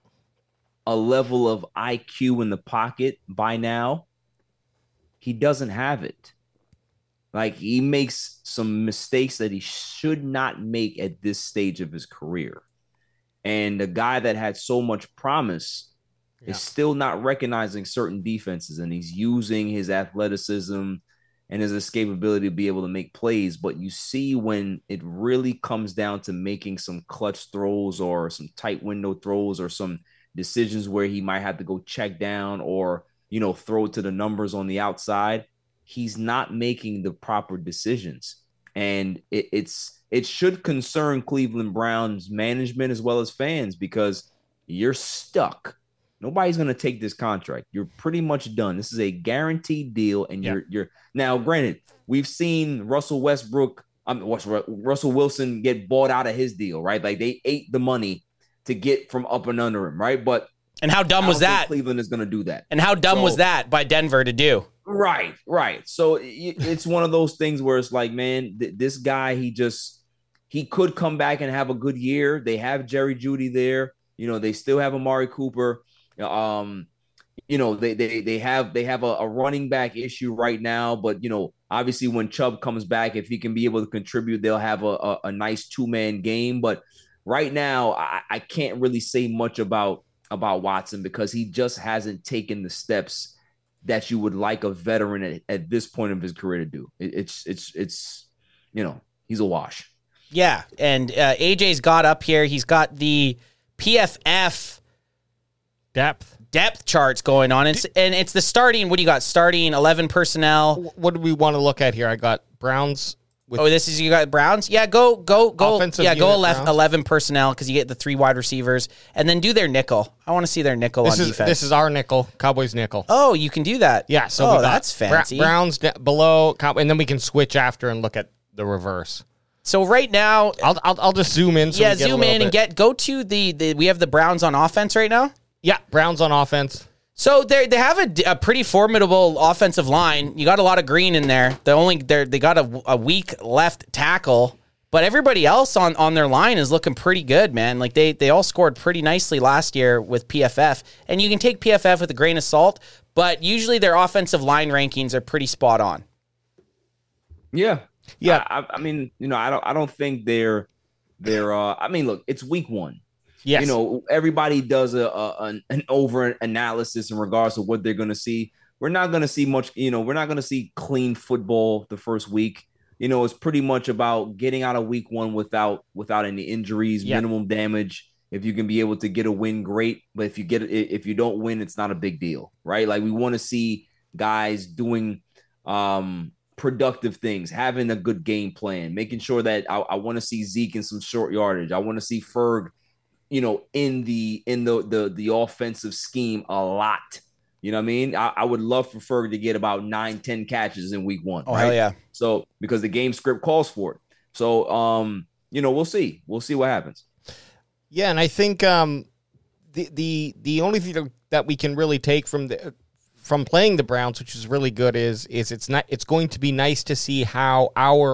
a level of IQ in the pocket by now. He doesn't have it. Like, he makes some mistakes that he should not make at this stage of his career. And the guy that had so much promise is still not recognizing certain defenses, and he's using his athleticism and his escapability to be able to make plays. But you see when it really comes down to making some clutch throws or some tight window throws or some decisions where he might have to go check down or, throw to the numbers on the outside, he's not making the proper decisions. And it should concern Cleveland Browns management as well as fans, because you're stuck. Nobody's going to take this contract. You're pretty much done. This is a guaranteed deal, and you're now. Granted, we've seen Russell Wilson get bought out of his deal, right? Like, they ate the money to get from up and under him, right? And how dumb was that? Cleveland is going to do that. And how dumb was that by Denver to do? Right. So it's one of those things where it's like, man, this guy, he could come back and have a good year. They have Jerry Jeudy there. They still have Amari Cooper. They have a running back issue right now, but obviously when Chubb comes back, if he can be able to contribute, they'll have a nice 2-man game. But right now, I can't really say much about Watson, because he just hasn't taken the steps that you would like a veteran at this point of his career to do. It's he's a wash. Yeah, and AJ's got up here. He's got the PFF depth charts going on. And it's the starting, what do you got? Starting 11 personnel. What do we want to look at here? I got Browns. You got Browns? Yeah, go. Offensive Yeah, go unit, 11 personnel because you get the 3 wide receivers. And then do their nickel. I want to see their nickel on defense. This is our nickel, Cowboys nickel. Oh, you can do that. Yeah, so that's fancy. Browns below, and then we can switch after and look at the reverse. So right now, I'll just zoom in. So zoom in and go to the. We have the Browns on offense right now. Yeah, Browns on offense. So they have a pretty formidable offensive line. You got a lot of green in there. They got a weak left tackle, but everybody else on their line is looking pretty good, man. Like they all scored pretty nicely last year with PFF, and you can take PFF with a grain of salt, but usually their offensive line rankings are pretty spot on. Yeah. Yeah. I mean, I don't think they're I mean, look, it's week 1. Yes. Everybody does an over analysis in regards to what they're going to see. We're not going to see much, we're not going to see clean football the first week. It's pretty much about getting out of week 1 without any injuries, minimum damage. If you can be able to get a win, great. But if you don't win, it's not a big deal, right? Like we want to see guys doing productive things, having a good game plan, making sure that I want to see Zeke in some short yardage. I want to see Ferg in the offensive scheme a lot. You know what I mean? I would love for Ferg to get about 9-10 catches in week 1. Oh, right? hell yeah. So because the game script calls for it. So we'll see. We'll see what happens. Yeah, and I think the only thing that we can really take from playing the Browns, which is really good, is it's going to be nice to see how our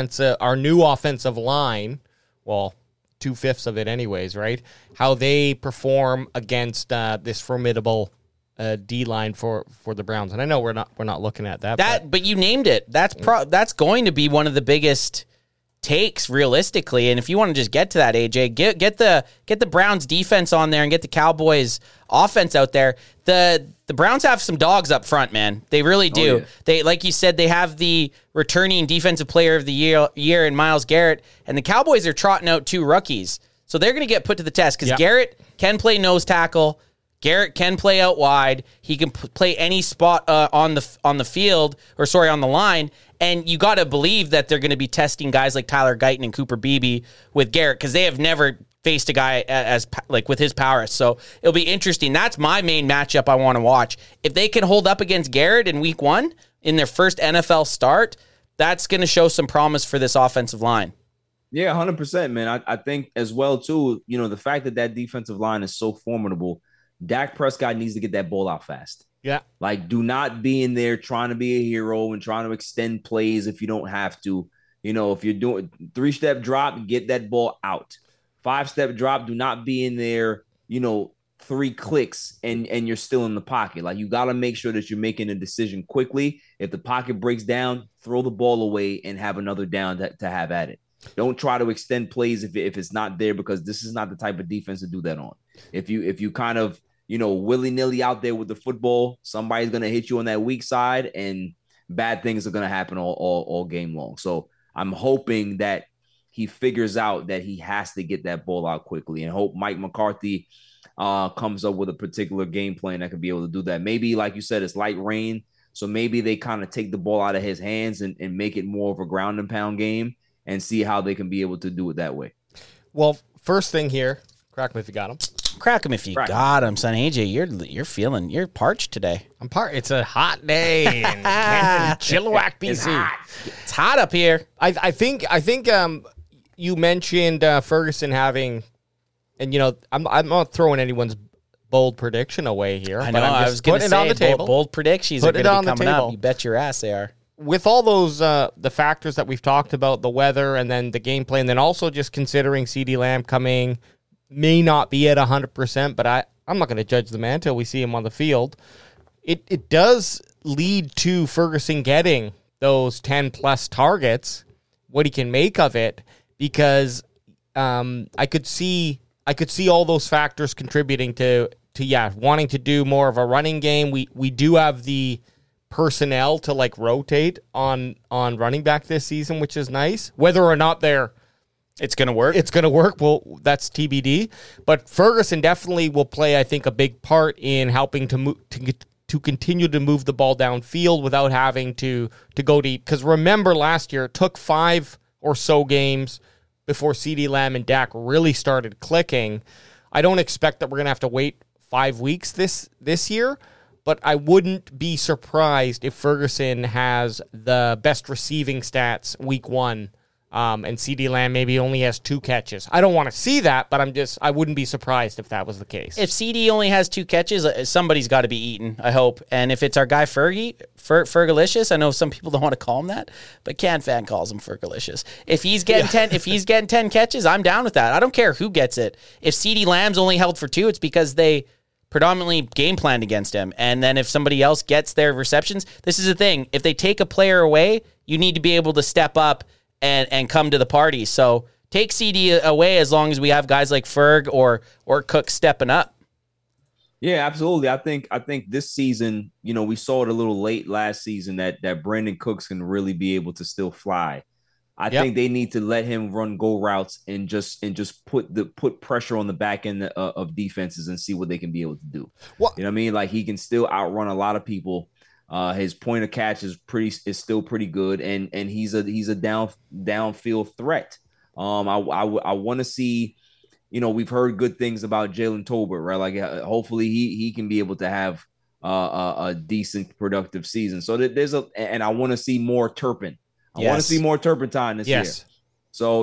new offensive line, well, 2/5 of it anyways, right? How they perform against this formidable D-line for the Browns. And I know we're not looking at that. But you named it. That's going to be one of the biggest takes realistically. And if you want to just get to that, AJ, get the Browns defense on there and get the Cowboys offense out there. The Browns have some dogs up front, man. They really do. Oh, yeah. They, like you said, they have the returning defensive player of the year in Myles Garrett, and the Cowboys are trotting out 2 rookies. So they're going to get put to the test because Garrett can play nose tackle. Garrett can play out wide. He can play any spot on the field, on the line. And you got to believe that they're going to be testing guys like Tyler Guyton and Cooper Beebe with Garrett because they have never faced a guy as with his power. So it'll be interesting. That's my main matchup I want to watch. If they can hold up against Garrett in week 1 in their first NFL start, that's going to show some promise for this offensive line. Yeah, 100%, man. I think as well, too, the fact that defensive line is so formidable, Dak Prescott needs to get that ball out fast. Yeah. Like, do not be in there trying to be a hero and trying to extend plays if you don't have to. If you're doing 3-step drop, get that ball out. 5-step drop, do not be in there, 3 clicks and you're still in the pocket. Like, you got to make sure that you're making a decision quickly. If the pocket breaks down, throw the ball away and have another down to have at it. Don't try to extend plays if it's not there, because this is not the type of defense to do that on. If you kind of, willy-nilly out there with the football, somebody's going to hit you on that weak side and bad things are going to happen all game long. So I'm hoping that he figures out that he has to get that ball out quickly, and hope Mike McCarthy comes up with a particular game plan that can be able to do that. Maybe, like you said, it's light rain. So maybe they kind of take the ball out of his hands and make it more of a ground and pound game and see how they can be able to do it that way. Well, first thing here, crack me if you got him. Crack him if you got him, son. AJ, you're parched today. I'm parched. It's a hot day in Chilliwack, BC. It's hot up here. I think you mentioned Ferguson having, and I'm not throwing anyone's bold prediction away here. I know. I was going to say, on the table. Bold predictions are going to be coming up. You bet your ass they are. With all those the factors that we've talked about, the weather and then the game plan, then also just considering CeeDee Lamb coming, may not be at 100%, but I'm not going to judge the man until we see him on the field. It does lead to Ferguson getting those 10-plus targets, what he can make of it, because I could see all those factors contributing to wanting to do more of a running game. We do have the personnel to rotate on running back this season, which is nice. Whether or not they're It's going to work. It's going to work. Well, that's TBD. But Ferguson definitely will play, I think, a big part in helping to continue to move the ball downfield without having to go deep. Because remember last year, it took 5 or so games before CeeDee Lamb and Dak really started clicking. I don't expect that we're going to have to wait 5 weeks this year, but I wouldn't be surprised if Ferguson has the best receiving stats week 1. And CeeDee Lamb maybe only has 2 catches. I don't want to see that, but I wouldn't be surprised if that was the case. If CD only has 2 catches, somebody's got to be eaten, I hope. And if it's our guy Fergalicious, I know some people don't want to call him that, but CanFan calls him Fergalicious. If he's getting 10 catches, I'm down with that. I don't care who gets it. If CeeDee Lamb's only held for 2, it's because they predominantly game planned against him. And then if somebody else gets their receptions, this is the thing. If they take a player away, you need to be able to step up and come to the party. So take CD away as long as we have guys like Ferg or Cook stepping up. Yeah, absolutely. I think this season, we saw it a little late last season that Brandon Cooks can really be able to still fly. I think they need to let him run go routes and just put pressure on the back end of defenses and see what they can be able to do. Well, you know what I mean? Like, he can still outrun a lot of people. His point of catch is still pretty good, and he's a downfield threat. I want to see, we've heard good things about Jalen Tolbert, right? Like, hopefully he can be able to have a decent productive season. So and I want to see more Turpin. I want to see more turpentine this year. So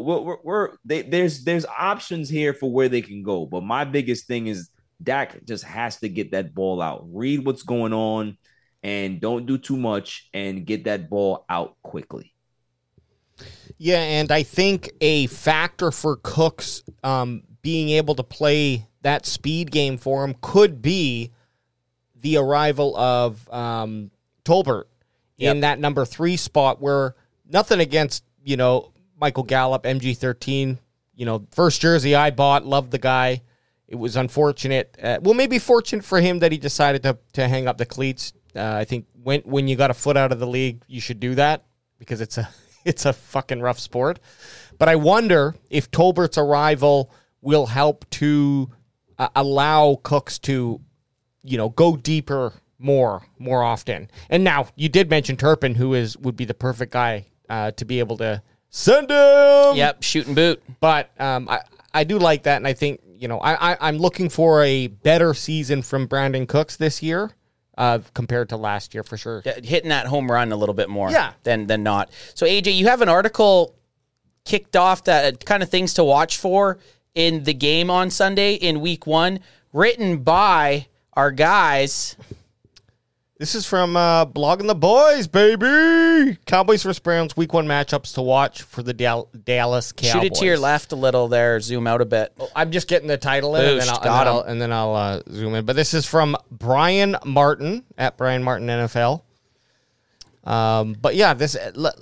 there's options here for where they can go, but my biggest thing is Dak just has to get that ball out, read what's going on, and don't do too much, and get that ball out quickly. Yeah, and I think a factor for Cooks being able to play that speed game for him could be the arrival of Tolbert in that number 3 spot, where nothing against, Michael Gallup, MG13, first jersey I bought, loved the guy. It was unfortunate. Maybe fortunate for him that he decided to hang up the cleats. I think when you got a foot out of the league, you should do that because it's a fucking rough sport. But I wonder if Tolbert's arrival will help to allow Cooks to, go deeper more often. And now you did mention Turpin, who would be the perfect guy to be able to send him. Yep, shoot and boot. But I do like that, and I think I'm looking for a better season from Brandon Cooks this year. Compared to last year, for sure. Hitting that home run a little bit more than not. So, AJ, you have an article kicked off that kind of things to watch for in the game on Sunday in week 1, written by our guys. This is from Blogging the Boys, baby. Cowboys vs. Browns week 1 matchups to watch for the Dallas Cowboys. Shoot it to your left a little there. Zoom out a bit. I'm just getting the title in, and then I'll zoom in. But this is from Brian Martin at Brian Martin NFL. But yeah, this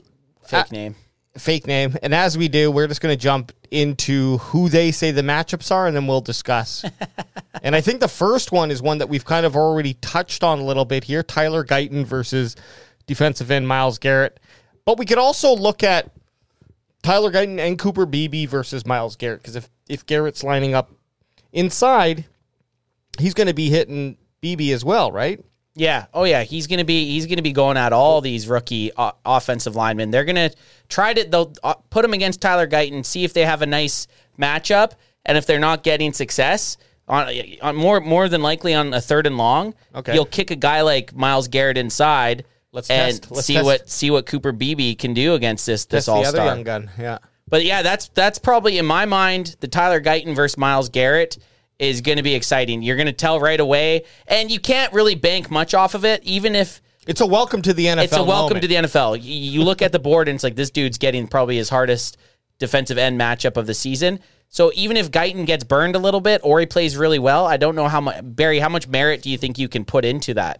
fake name. And as we do, we're just going to jump into who they say the matchups are, and then we'll discuss. And I think the first one is one that we've kind of already touched on a little bit here, Tyler Guyton versus defensive end Myles Garrett. But we could also look at Tyler Guyton and Cooper Beebe versus Myles Garrett, because if Garrett's lining up inside, he's going to be hitting Beebe as well, right? Yeah. Oh, yeah. He's gonna be going at all these rookie offensive linemen. They're gonna they'll put him against Tyler Guyton, see if they have a nice matchup, and if they're not getting success on more than likely on a 3rd and long, you'll kick a guy like Myles Garrett inside. Let's see what Cooper Beebe can do against this all-star. The other young gun, yeah. But yeah, that's probably in my mind the Tyler Guyton versus Myles Garrett is going to be exciting. You're going to tell right away, and you can't really bank much off of it, even if it's a welcome to the NFL. It's a welcome to the NFL. You look at the board, and it's like this dude's getting probably his hardest defensive end matchup of the season. So even if Guyton gets burned a little bit or he plays really well, I don't know how much, Barry, how much merit do you think you can put into that?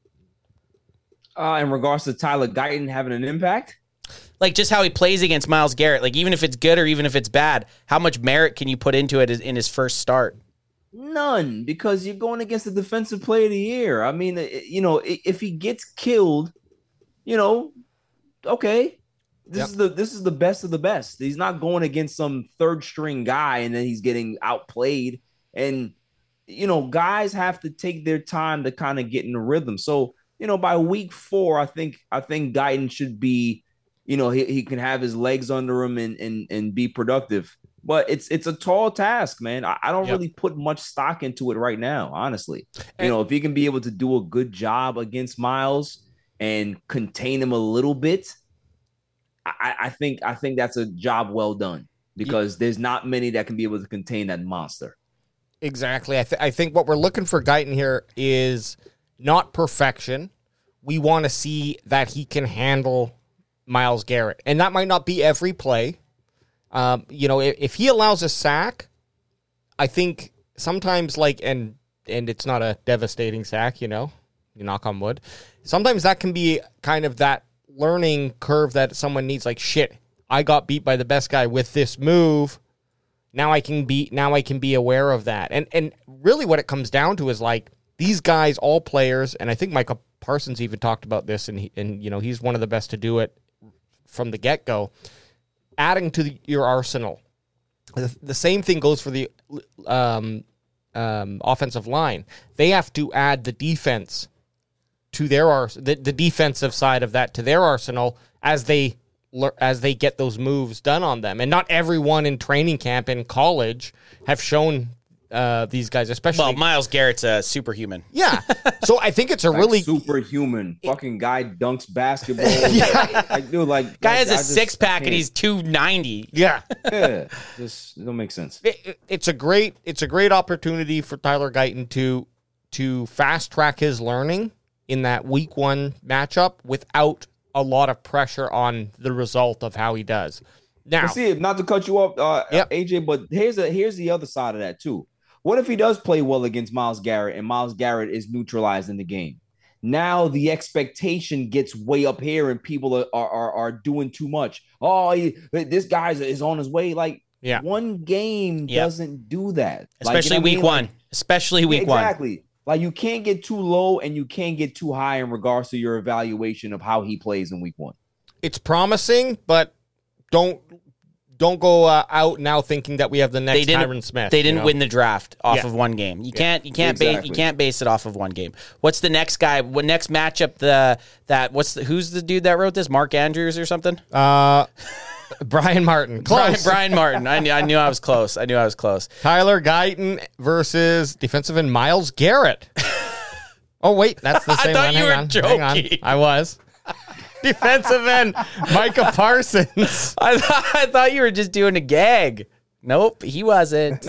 In regards to Tyler Guyton having an impact? Like just how he plays against Myles Garrett. Like even if it's good or even if it's bad, how much merit can you put into it in his first start? None, because you're going against the defensive player of the year. I mean, if he gets killed, okay. This is the best of the best. He's not going against some third string guy and then he's getting outplayed. And guys have to take their time to kind of get in the rhythm. So, by week 4, I think Guyton should be, he can have his legs under him and be productive. But it's a tall task, man. I don't really put much stock into it right now, honestly. If he can be able to do a good job against Miles and contain him a little bit, I think that's a job well done, because there's not many that can be able to contain that monster. Exactly. I think what we're looking for Guyton here is not perfection. We want to see that he can handle Myles Garrett. And that might not be every play. If he allows a sack, I think sometimes and it's not a devastating sack, you knock on wood. Sometimes that can be kind of that learning curve that someone needs, like, shit, I got beat by the best guy with this move. Now I can be aware of that. And really what it comes down to is, like, these guys, all players, and I think Micah Parsons even talked about this, and he's one of the best to do it from the get-go, adding to your arsenal. The same thing goes for the offensive line. They have to add the defense to their the defensive side of that to their arsenal as they get those moves done on them. And not everyone in training camp in college have shown these guys, especially. Well, Myles Garrett's a superhuman. Yeah. So I think it's a really superhuman fucking guy dunks basketball. Guy has a six pack and he's 290. Yeah. Yeah. This don't make sense. It's a great opportunity for Tyler Guyton to fast track his learning in that week 1 matchup without a lot of pressure on the result of how he does. Now, see, not to cut you off, AJ, but here's the other side of that too. What if he does play well against Myles Garrett and Myles Garrett is neutralized in the game? Now the expectation gets way up here and people are doing too much. Oh, this guy is on his way. Like, one game doesn't do that. Especially week 1. Especially week 1. Exactly. Like, you can't get too low and you can't get too high in regards to your evaluation of how he plays in week 1. It's promising, but don't go out now thinking that we have the next Tyron Smith. They didn't win the draft off of one game. You can't base it off of one game. What's the next guy? What next matchup? Who's the dude that wrote this? Mark Andrews or something? Brian Martin. Close. Brian Martin. I knew I was close. Tyler Guyton versus defensive end Myles Garrett. Oh, wait. That's the same I one. thought you were joking. Hang on. I was. Defensive end Micah Parsons. I thought you were just doing a gag. Nope, he wasn't.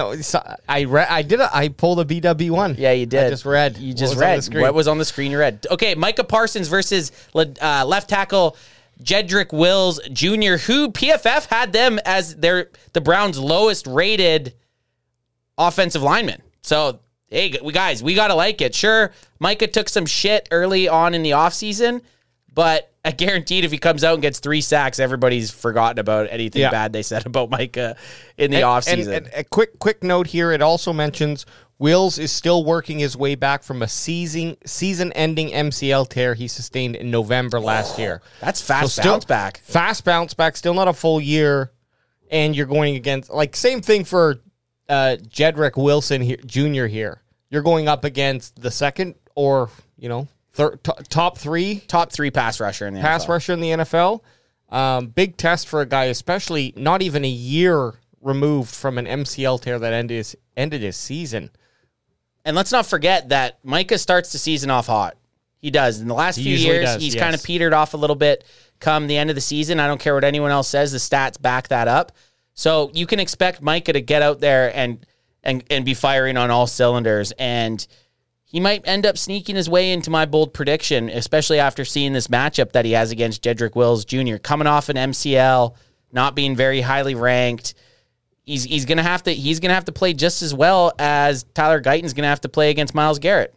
I pulled a BW1. Yeah, you did. I just read. You just read what was on the screen. You read. Okay, Micah Parsons versus left tackle Jedrick Wills Jr., who PFF had them as the Browns' lowest rated offensive lineman. So, hey, we got to like it. Sure, Micah took some shit early on in the offseason, but I guaranteed if he comes out and gets 3 sacks, everybody's forgotten about anything bad they said about Micah in the offseason. And a quick note here, it also mentions Wills is still working his way back from a season-ending MCL tear he sustained in November last year. That's fast bounce back. Fast bounce back, still not a full year, and you're going against, like, same thing for Jedrick Wilson Jr. here. You're going up against the second or, top three pass rusher in the NFL. Big test for a guy, especially not even a year removed from an MCL tear that ended his season. And let's not forget that Micah starts the season off hot. He does. In the last few years, he's kind of petered off a little bit come the end of the season. I don't care what anyone else says. The stats back that up. So you can expect Micah to get out there and be firing on all cylinders. And he might end up sneaking his way into my bold prediction, especially after seeing this matchup that he has against Jedrick Wills Jr. Coming off an MCL, not being very highly ranked. He's gonna have to play just as well as Tyler Guyton's gonna have to play against Myles Garrett.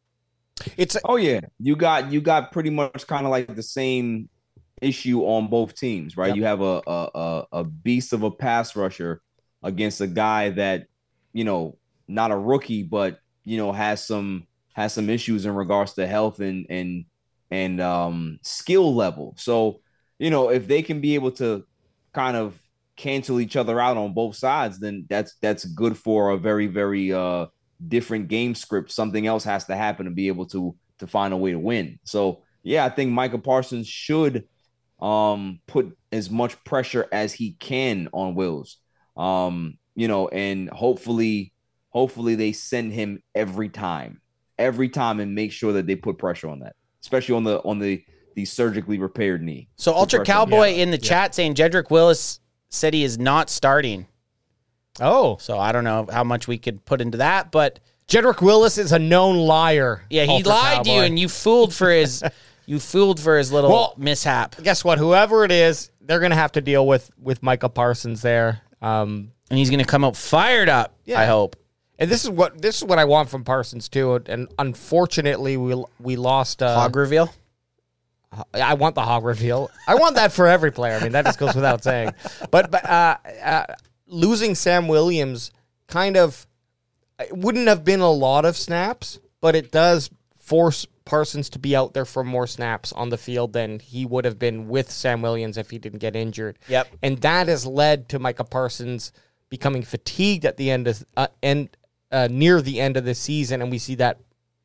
You got pretty much kind of like the same issue on both teams, right? Yep. You have a beast of a pass rusher against a guy that, not a rookie, but has some issues in regards to health and skill level. So if they can be able to kind of cancel each other out on both sides, then that's good for a very, very different game script. Something else has to happen to be able to find a way to win. So yeah, I think Micah Parsons should put as much pressure as he can on Wills. And hopefully they send him every time and make sure that they put pressure on that, especially on the surgically repaired knee. So Ultra Cowboy in the chat saying Jedrick Willis said he is not starting. Oh. So I don't know how much we could put into that, but Jedrick Willis is a known liar. Yeah, he lied to you, and you fooled for his little mishap. Guess what? Whoever it is, they're going to have to deal with Micah Parsons there. And he's going to come out fired up, I hope. And this is what I want from Parsons too. And unfortunately, we lost hog reveal. I want the hog reveal. I want that for every player. I mean, that just goes without saying. But losing Sam Williams kind of, it wouldn't have been a lot of snaps, but it does force Parsons to be out there for more snaps on the field than he would have been with Sam Williams if he didn't get injured. Yep. And that has led to Micah Parsons becoming fatigued at the end of near the end of the season, and we see that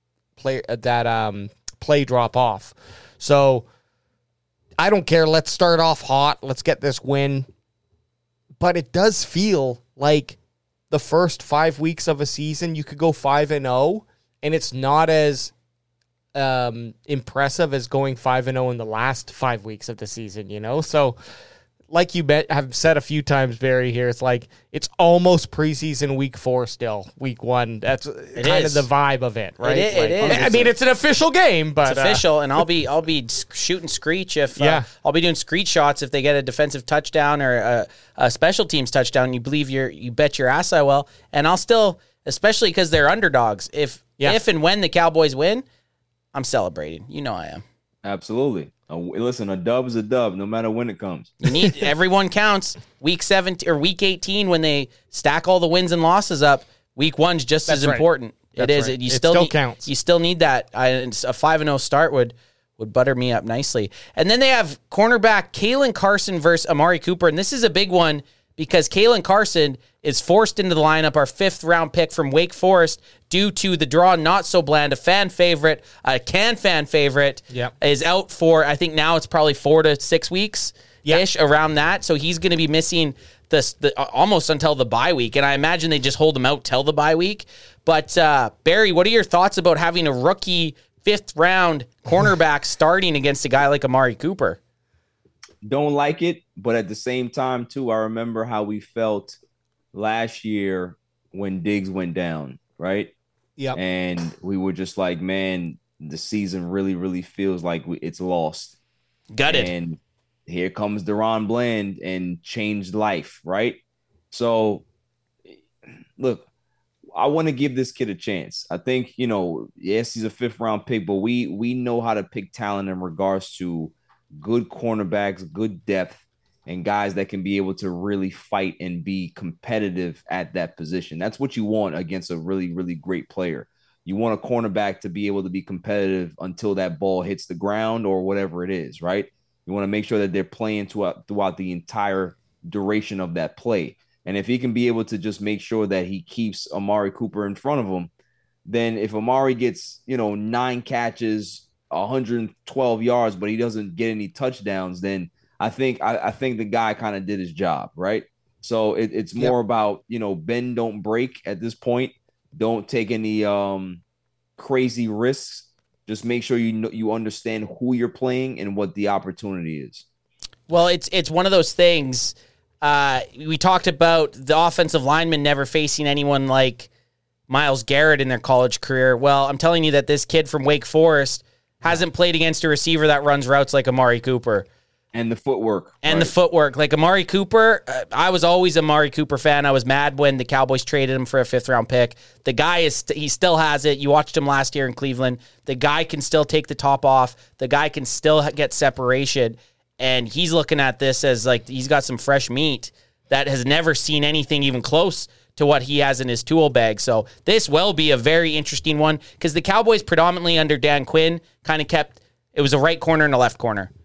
play drop off. So I don't care. Let's start off hot. Let's get this win. But it does feel like the first 5 weeks of a season, you could go 5-0, and it's not as impressive as going 5-0 in the last 5 weeks of the season, So like you have said a few times, Barry, here, it's like it's almost preseason week 4 still, week 1. That's kind of the vibe of it, right? It is. I mean, it's an official game, but it's official, and I'll be shooting screech if I'll be doing screech shots if they get a defensive touchdown or a special teams touchdown. You bet your ass I will, and I'll still, especially because they're underdogs. If and when the Cowboys win, I'm celebrating. I am. Absolutely. Listen, a dub is a dub, no matter when it comes. You need everyone counts. Week 17 or week 18, when they stack all the wins and losses up, week 1's just as important. It is. Right. You it still counts. You still need that. A 5-0 start would butter me up nicely. And then they have cornerback Kalen Carson versus Amari Cooper, and this is a big one because Kalen Carson is forced into the lineup, our 5th round pick from Wake Forest, due to the draw not so bland. A fan favorite, is out for, I think now it's probably 4 to 6 weeks-ish around that. So he's going to be missing almost until the bye week. And I imagine they just hold him out till the bye week. But Barry, what are your thoughts about having a rookie 5th round cornerback starting against a guy like Amari Cooper? Don't like it, but at the same time, too, I remember how we felt last year when Diggs went down, right? Yeah. And we were just like, man, the season really, really feels like it's lost. Gutted. And here comes Deron Bland and changed life, right? So, look, I want to give this kid a chance. I think, yes, he's a 5th round pick, but we know how to pick talent in regards to good cornerbacks, good depth, and guys that can be able to really fight and be competitive at that position. That's what you want against a really, really great player. You want a cornerback to be able to be competitive until that ball hits the ground or whatever it is, right? You want to make sure that they're playing throughout the entire duration of that play. And if he can be able to just make sure that he keeps Amari Cooper in front of him, then if Amari gets, 9 catches, 112 yards, but he doesn't get any touchdowns, then I think the guy kind of did his job, right? So it's more about, bend, don't break at this point. Don't take any crazy risks. Just make sure you understand who you're playing and what the opportunity is. Well, it's one of those things. We talked about the offensive linemen never facing anyone like Myles Garrett in their college career. Well, I'm telling you that this kid from Wake Forest hasn't played against a receiver that runs routes like Amari Cooper. And the footwork. The footwork. Like Amari Cooper, I was always a Amari Cooper fan. I was mad when the Cowboys traded him for a 5th round pick. The guy he still has it. You watched him last year in Cleveland. The guy can still take the top off. The guy can still get separation. And he's looking at this as like he's got some fresh meat that has never seen anything even close to what he has in his tool bag. So this will be a very interesting one because the Cowboys predominantly under Dan Quinn kind of it was a right corner and a left corner.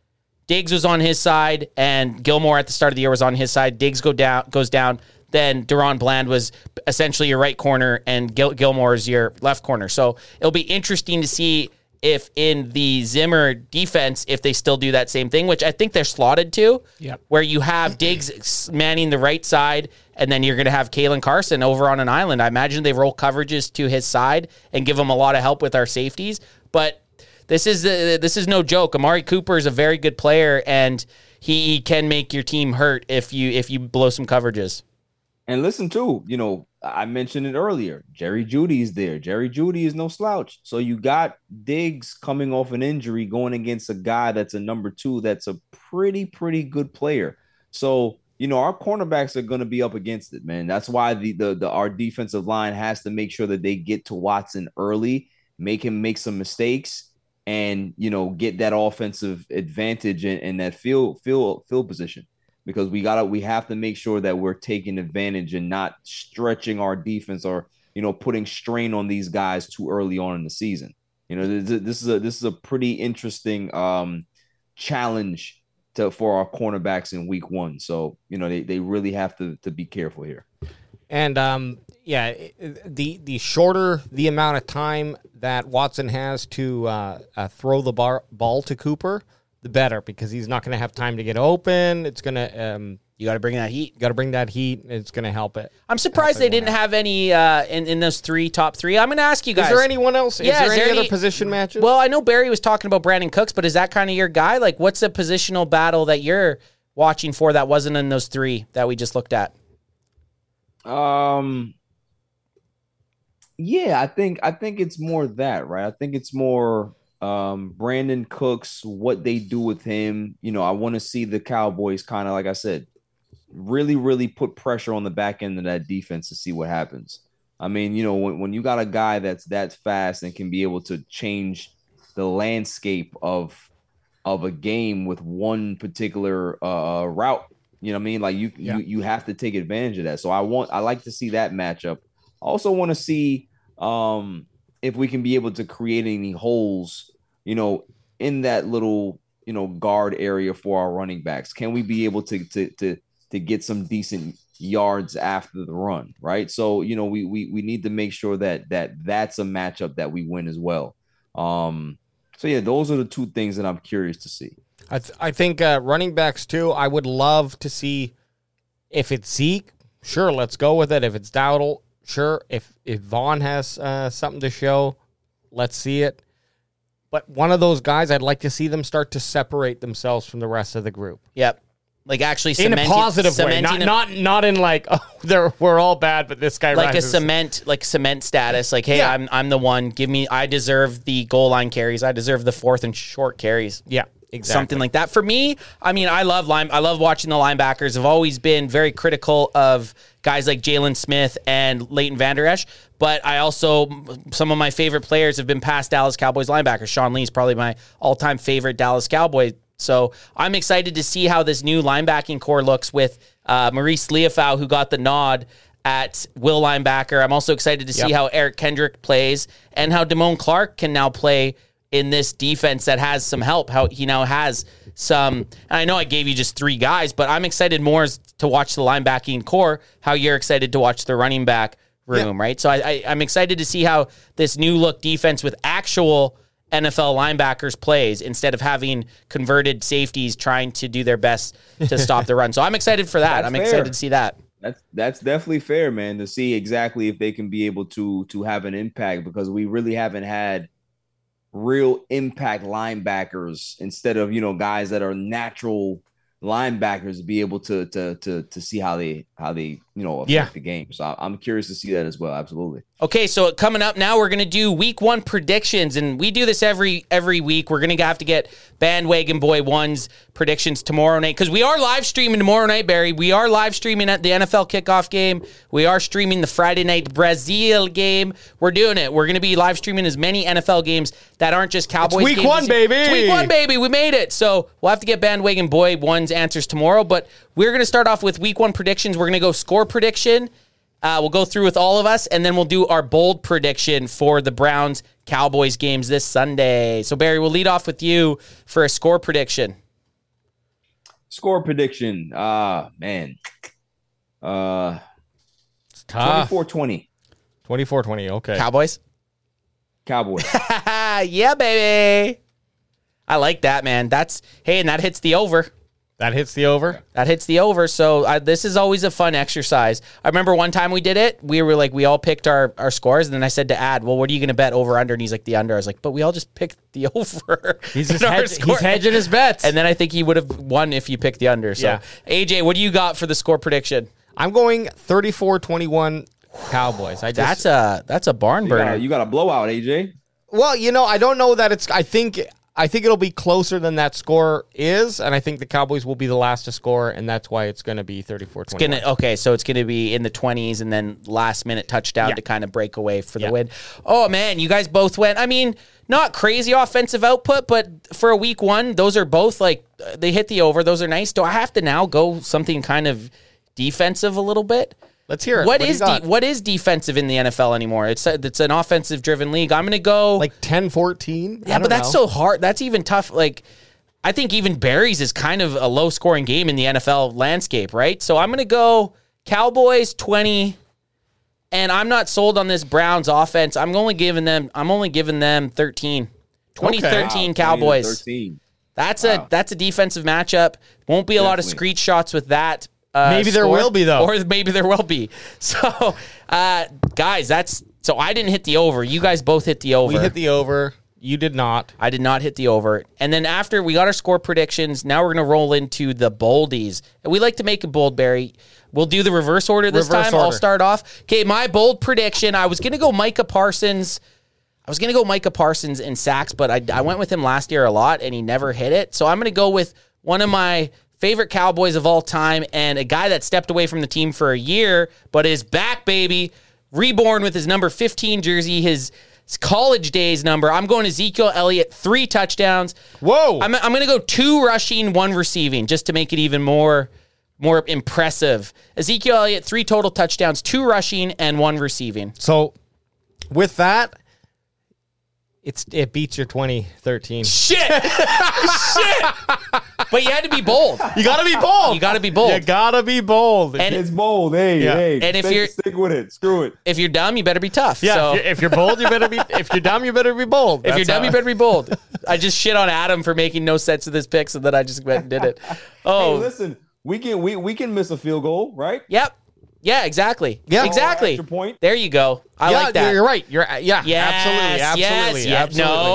Diggs was on his side and Gilmore at the start of the year was on his side. Diggs goes down. Then Deron Bland was essentially your right corner and Gilmore is your left corner. So it'll be interesting to see if in the Zimmer defense, if they still do that same thing, which I think they're slotted to, where you have Diggs manning the right side and then you're going to have Kalen Carson over on an island. I imagine they roll coverages to his side and give him a lot of help with our safeties. But this is no joke. Amari Cooper is a very good player and he can make your team hurt if you blow some coverages. And listen, too, I mentioned it earlier. Jerry Jeudy is there. Jerry Jeudy is no slouch. So you got Diggs coming off an injury going against a guy that's a number 2 that's a pretty good player. So, our cornerbacks are going to be up against it, man. That's why our defensive line has to make sure that they get to Watson early, make him make some mistakes, and, get that offensive advantage in that field position. Because we have to make sure that we're taking advantage and not stretching our defense or putting strain on these guys too early on in the season. This is a pretty interesting challenge for our cornerbacks in week 1. So they really have to be careful here. And the shorter the amount of time that Watson has to throw the ball to Cooper, the better, because he's not going to have time to get open. It's going to you got to bring that heat. It's going to help it. I'm surprised they didn't have any in those top three. I'm going to ask you guys. Is there anyone else? Yeah, is there any other position matches? Well, I know Barry was talking about Brandon Cooks, but is that kind of your guy? Like, what's the positional battle that you're watching for that wasn't in those 3 that we just looked at? Yeah, I think it's more that, right? I think it's more Brandon Cooks, what they do with him. I want to see the Cowboys kind of, like I said, really put pressure on the back end of that defense to see what happens. I mean, when you got a guy that's that fast and can be able to change the landscape of a game with one particular route, you know what I mean? Like you have to take advantage of that. So I like to see that matchup. I also want to see if we can be able to create any holes, in that little, guard area for our running backs. Can we be able to get some decent yards after the run, right? So, we need to make sure that's a matchup that we win as well. So yeah, those are the 2 things that I'm curious to see. I think running backs too. I would love to see if it's Zeke. Sure, let's go with it. If it's Dowdle, sure. If Vaughn has something to show, let's see it. But one of those guys, I'd like to see them start to separate themselves from the rest of the group. Yep. Like actually in a positive way, not in like, oh, we're all bad, but this guy like rises. cement status. Like, hey, I'm the one. I deserve the goal line carries. I deserve the 4th and short carries. Yeah, exactly. Something like that. For me, I mean, I love watching the linebackers. I've always been very critical of guys like Jalen Smith and Leighton Vander Esch, but I also, some of my favorite players have been past Dallas Cowboys linebackers. Sean Lee's probably my all-time favorite Dallas Cowboy. So I'm excited to see how this new linebacking core looks with Maurice Liufau, who got the nod at will linebacker. I'm also excited to see how Eric Kendrick plays and how Damone Clark can now play in this defense that has some help, how he now has some, and I know I gave you just 3 guys, but I'm excited more to watch the linebacking core, how you're excited to watch the running back room, right? So I'm excited to see how this new look defense with actual NFL linebackers plays instead of having converted safeties trying to do their best to stop the run. So I'm excited for that. I'm excited to see that. That's definitely fair, man, to see exactly if they can be able to have an impact, because we really haven't had real impact linebackers instead of, guys that are natural linebackers, be able to see how they affect the game. So I'm curious to see that as well. Absolutely. Okay, so coming up now, we're going to do week 1 predictions, and we do this every week. We're going to have to get Bandwagon Boy 1's predictions tomorrow night, because we are live streaming tomorrow night, Barry. We are live streaming at the NFL kickoff game. We are streaming the Friday night Brazil game. We're doing it. We're going to be live streaming as many NFL games that aren't just Cowboys games. It's week 1, baby. It's week 1, baby. We made it. So we'll have to get Bandwagon Boy 1's answers tomorrow, but we're going to start off with week 1 predictions. We're going to go score prediction. We'll go through with all of us, and then we'll do our bold prediction for the Browns-Cowboys games this Sunday. So, Barry, we'll lead off with you for a score prediction. Score prediction. Man. It's tough. 24-20. 24-20. Okay. Cowboys? Cowboys. Yeah, baby. I like that, man. And that hits the over. That hits the over. That hits the over. So this is always a fun exercise. I remember one time we did it. We were like, we all picked our scores. And then I said to Ad, well, what are you going to bet over under? And he's like, the under. I was like, but we all just picked the over. He's hedging his bets. And then I think he would have won if you picked the under. So, Yeah. AJ, what do you got for the score prediction? I'm going 34-21 Cowboys. That's a barn burner. You got a blowout, AJ. Well, I don't know that it's. I think it'll be closer than that score is, and I think the Cowboys will be the last to score, and that's why it's going to be 34-21. Okay, so it's going to be in the 20s and then last-minute touchdown to kind of break away for the win. Oh, man, you guys both went. I mean, not crazy offensive output, but for a week one, those are both, like, they hit the over. Those are nice. Do I have to now go something kind of defensive a little bit? Let's hear it. What is defensive in the NFL anymore? It's an offensive-driven league. I'm going to go... like 10-14? Yeah, but that's so hard. That's even tough. Like, I think even Barry's is kind of a low-scoring game in the NFL landscape, right? So I'm going to go Cowboys 20, and I'm not sold on this Browns offense. I'm only giving them 13. 2013 Cowboys. 13. That's a defensive matchup. Won't be a lot of screech shots with that. Maybe there will be, though. Or maybe there will be. So, guys, so I didn't hit the over. You guys both hit the over. We hit the over. You did not. I did not hit the over. And then after we got our score predictions, now we're going to roll into the boldies. And we like to make a bold, Barry. We'll do the reverse order this time. I'll start off. Okay, my bold prediction, I was going to go Micah Parsons. In sacks, but I went with him last year a lot, and he never hit it. So I'm going to go with one of my favorite Cowboys of all time, and a guy that stepped away from the team for a year, but is back, baby. Reborn with his number 15 jersey, his college days number. I'm going Ezekiel Elliott, 3 touchdowns. Whoa. I'm going to go 2 rushing, 1 receiving, just to make it even more impressive. Ezekiel Elliott, 3 total touchdowns, 2 rushing, and 1 receiving. So, with that, it beats your 2013. Shit! But you had to be bold. You got to be bold. You got to be bold. You got to be bold. And It's bold. Hey. And if stick with it. Screw it. If you're dumb, you better be tough. Yeah, So if you're bold, you better be. If you're dumb, you better be bold. if you're dumb, you better be bold. I just shit on Adam for making no sense of this pick, so that I just went and did it. Oh, Hey, listen. We can miss a field goal, right? Yep. Yeah, exactly. Yeah. Exactly. Extra point. There you go. I like that. You're right. Yes, Yes, absolutely. yes.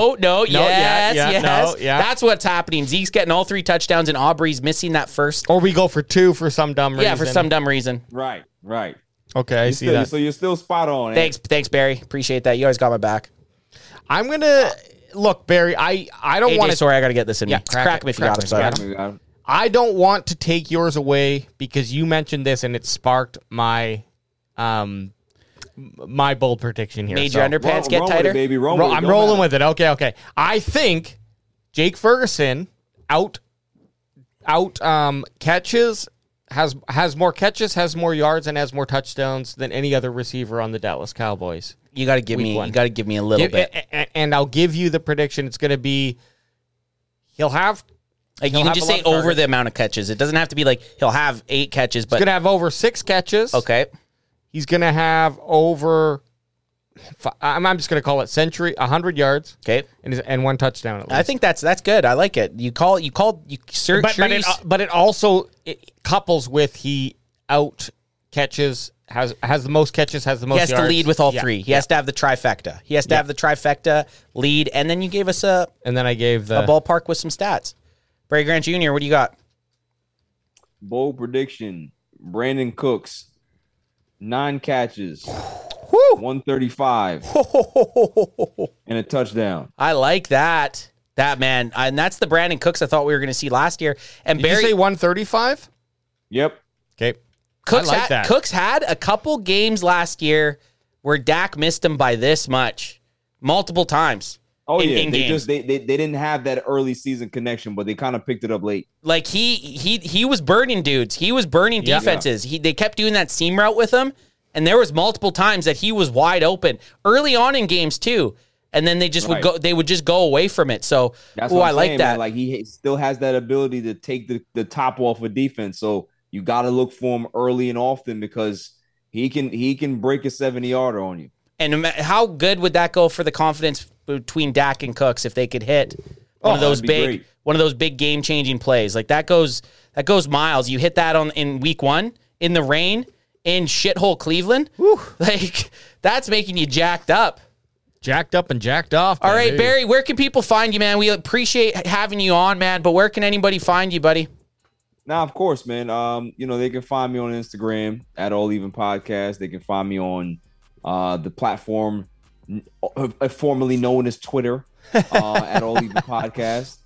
No. That's what's happening. Zeke's getting all 3 touchdowns, and Aubrey's missing that first. Or we go for 2 for some dumb reason. Yeah, for some dumb reason. Right. Okay, I see Still- that. So you're still spot on. Thanks, Barry. Appreciate that. You always got my back. I'm gonna look, Barry. I don't AJ, want to. sorry, I got to get this in Yeah, me. Crack me if you got it. Sorry. I don't want to take yours away because you mentioned this and it sparked my my bold prediction here. Made your underpants get Roll tighter? with it, baby. I'm rolling with it. Okay. I think Jake Ferguson catches has more catches, has more yards, and has more touchdowns than any other receiver on the Dallas Cowboys. You got to give me a little bit. And I'll give you the prediction. It's going to be he'll have. Like you can just say over the amount of catches. It doesn't have to be like he'll have 8 catches, but he's going to have over 6 catches. Okay. He's going to have over. I'm just going to call it 100 yards. Okay. And 1 touchdown at least. I think that's good. I like it. But it also couples with he out catches has the most catches, has the most yards. He has to lead with all 3. He has to have the trifecta. He has to have the trifecta, lead, and then you gave us a ballpark with some stats. Barry Grant Jr., what do you got? Bold prediction. Brandon Cooks, 9 catches, 135, and a touchdown. I like that. That, man. And that's the Brandon Cooks I thought we were going to see last year. And Did you say 135? Yep. Okay. Cooks had a couple games last year where Dak missed him by this much. Multiple times. Oh, in they games. they didn't have that early season connection, but they kind of picked it up late. Like he was burning dudes. He was burning defenses. They kept doing that seam route with him, and there was multiple times that he was wide open early on in games too. and then they just would go. They would just go away from it. So, that's what I'm like saying, that. Man. Like he still has that ability to take the top off of defense. So you got to look for him early and often because he can break a 70-yarder on you. And how good would that go for the confidence between Dak and Cooks if they could hit one of those big game changing plays? Like that goes miles. You hit that in week 1 in the rain in shithole Cleveland. Whew. Like that's making you jacked up. Jacked up and jacked off. All right, Barry, where can people find you, man? We appreciate having you on, man, but where can anybody find you, buddy? Now, of course, man. They can find me on Instagram at All Even Podcast. They can find me on the platform formerly known as Twitter at All Even Podcast.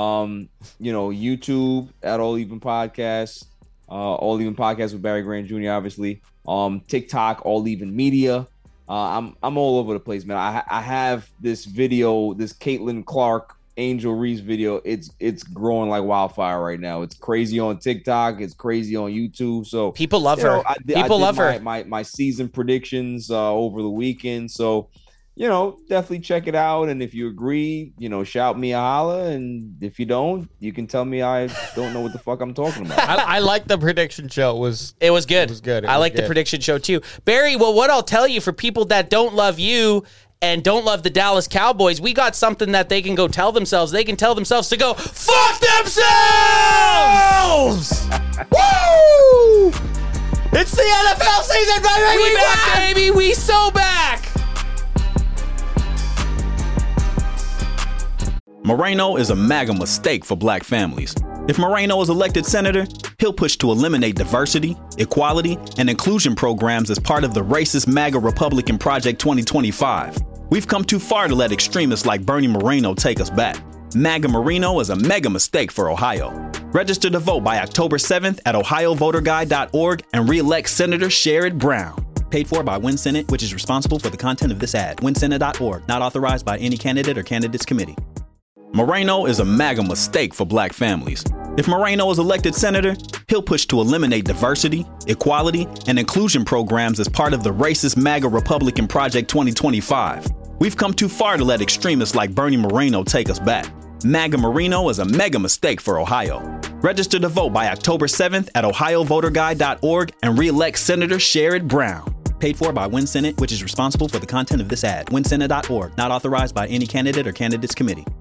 YouTube at All Even Podcast. All Even Podcast with Barry Grant Jr. Obviously. TikTok, All Even Media. I'm all over the place, man. I have this video, this Caitlin Clark Angel Reese video. It's growing like wildfire right now. It's crazy on TikTok. It's crazy on YouTube. So people love her. People love her. My season predictions over the weekend. So definitely check it out. And if you agree, shout me a holla. And if you don't, you can tell me I don't know what the fuck I'm talking about. I like the prediction show. It was good. It was good. I like the prediction show too. Barry, well, what I'll tell you for people that don't love you and don't love the Dallas Cowboys, we got something that they can go tell themselves. They can tell themselves to go fuck themselves! Woo! It's the NFL season, baby! We back, baby! We so back! Moreno is a MAGA mistake for black families. If Moreno is elected senator, he'll push to eliminate diversity, equality, and inclusion programs as part of the racist MAGA Republican Project 2025. We've come too far to let extremists like Bernie Moreno take us back. MAGA Moreno is a mega mistake for Ohio. Register to vote by October 7th at ohiovoterguide.org and re-elect Senator Sherrod Brown. Paid for by Win Senate, which is responsible for the content of this ad. WinSenate.org, not authorized by any candidate or candidates committee. Moreno is a MAGA mistake for black families. If Moreno is elected senator, he'll push to eliminate diversity, equality, and inclusion programs as part of the racist MAGA Republican Project 2025. We've come too far to let extremists like Bernie Moreno take us back. MAGA Moreno is a mega mistake for Ohio. Register to vote by October 7th at ohiovoterguide.org and re-elect Senator Sherrod Brown. Paid for by Win Senate, which is responsible for the content of this ad. WinSenate.org, not authorized by any candidate or candidates committee.